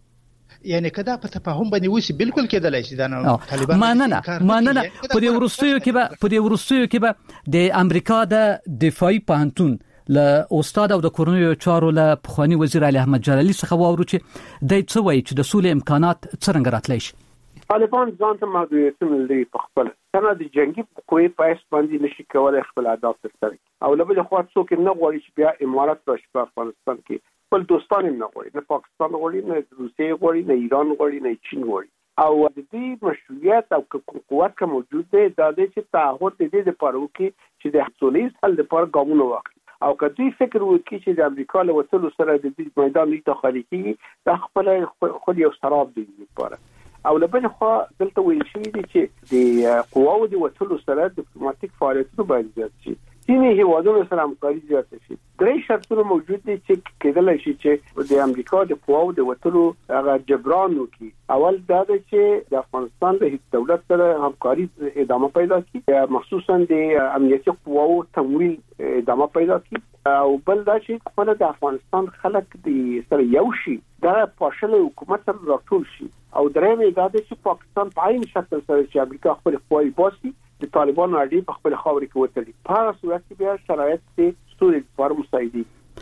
یعنی کدا په تفاهم باندې وسی بالکل کېدلای شي دا طالبان ماننه ماننه په دې ورستیو کې به په دې ورستیو کې به د امریکا د دفاعي پوهنتون له استاد او د کورنیو چارو له پخوانی وزیر علي احمد جلالي څخه واورو چې د څه وایي چې د سولې امکانات څنګه راتلی شي. طالبان ځان ته محدودیتونه لري په خپل څنګه د جنگي قوې په اس باندې نشي کولای خپل اهداف ترسره او له بل خوا څوک نه غواړي چې بیا امارات راشي په افغانستان کې خپل دوستان نه غواړي نه پاکستان غواړي نه روسیه غواړي نه ایران غواړي نه چین غواړي او د دې مشروعیت او قوت کوم موجود دی دا د چې تعهد دې د پاره وکړي چې د سولې حل لپاره ګامونه واخلي او کدی فکر وکړي چې د امریکا له وسلو سره د دې میدان نه خارجي د خپل خو یو سراب دی لپاره او له بل خوا دلته ویل شوی دی چې د قواو د وسلو سره ډیپلوماټیک فعالیتونه باید زیات شي چینی هیوادونو سره همکاري زیاته شي. درې شرطونه موجود دي چې کېدلای شي چې د امریکا د قواو د وټلو هغه جبران وکړي. اول دا ده چې د افغانستان د دولت سره همکاري ادامه پیدا کړي مخصوصا د امنیتي قواو تمویل ادامه پیدا کړي او بل دا چې خپل د افغانستان خلک د سره یو شي دا پاشل حکومت سره راټول شي او درېمه دا ده چې پاکستان په عین شکل سره چې امریکا خپل قواوی باسي د طالبانو اړې په خپل خاور کې وتلي په هغه صورت کې بیا شرایط چې سوري پر مساعدي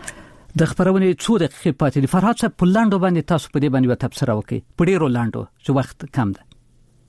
د خبرونه څو دقیقې پاتې دي. فرهاد صاحب په لاندو باندې تاسو په دې باندې تبصره وکړئ په ډیرو لاندو چې وخت کم ده.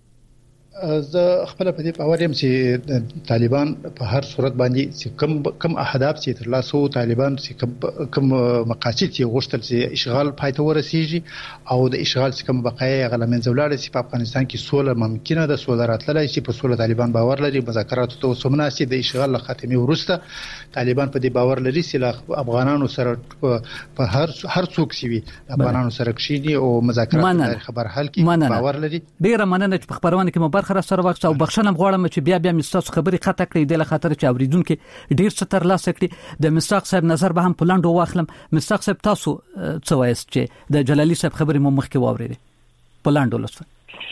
زه خپل په دې باور یم چې طالبان په هر صورت باندې چې کم کم اهداف چې تر لاسو طالبان چې کم کم مقاصد چې غوښتل چې اشغال پای ته ورسیږي او د اشغال چې کم بقایي غلمن زولاره چې په افغانستان کې سوله ممکنه ده سوله راتللی چې په سوله طالبان باور لري مذاکرات ته وسمنه چې د اشغال له خاتمه ورسته طالبان په دې باور لري چې له افغانانو سره په هر هر څوک سي وي افغانانو سره کشيني او مذاکرات خبر حل کې باور لري. ډیره مننه چې په خبرونه کې مبارک خره سره وخت او بخښنه غواړم چې بیا بیا مستاسو خبرې قطع کړې د لخاطر چې اوریدونکو ډیر څه تر لاسه کړي. د مستاق صاحب نظر به هم په لاندو واخلم. مستاق صاحب تاسو څه وایست چې د جلالي صاحب خبرې مو مخکې واورېدې په لاندو لطفا.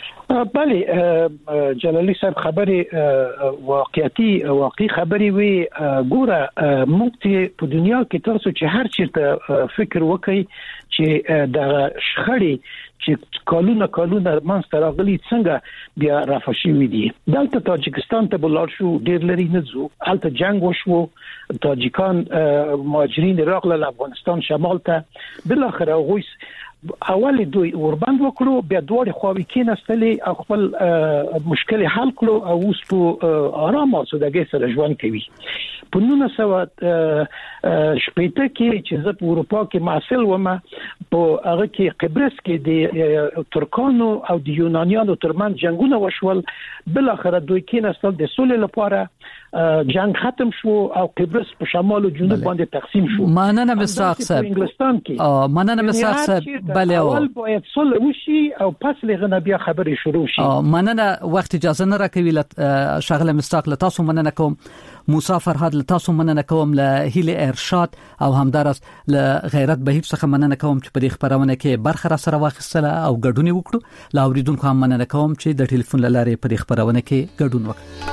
بله جلالي صاحب خبرې واقعيتي واقعي خبرې وي ګوره موږ په دنیا کې تاسو چې هر چیرته فکر وکړي چې د شخړې چې کالونه کالونه منځ راغلي څنګه بیا رافشي وي دي دلته تاجکستان ته بلار شو ډیر لري نه زو الته جنگ وشو تاجکان مهاجرین راغله افغانستان شمال ته بل اخر غوي اول دوی اوربند وکړو بیا دوه خواوې کېناستلې او خپل مشکل حل کړو او اوس په آرام او سوداګي سره ژوند کوي. په نولس سوه شپږ کې چې زه په اروپا کې محصل وم په هغه کې قبرس کې د ترکانو او د یونانیانو ترمن جنگونه وشول بل اخر دوی کېناستل د سولې لپاره جنگ ختم شو او قبرس په شمال او جنوب باندې تقسیم شو. مننه مستاق صاحب انګلستان کې مننه مستاق صاحب بله اول باید صلح وشي او پس لغنه بیا خبرې شروع شي. مننه وخت اجازه نه راکوي شغله مستاق له تاسو مننه کوم. موسی فرهاد له تاسو مننه کوم له هیله ارشاد او همدارس له غیرت بهیب څخه مننه کوم چې په دې خبرونه کې برخه را سره واخیستله او ګډون وکړو. لا اوریدونکو هم مننه کوم چې د ټلیفون لارې په دې خبرونه کې ګډون وکړي.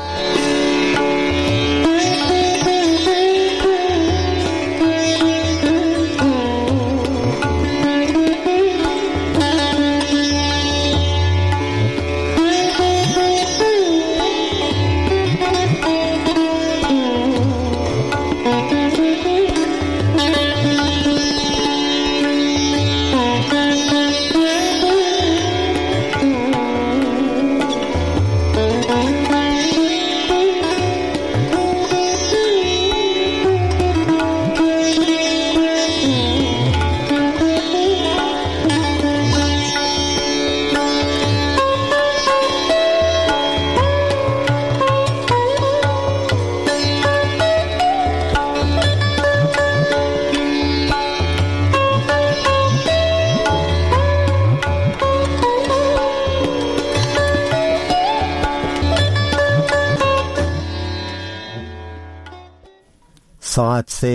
सात से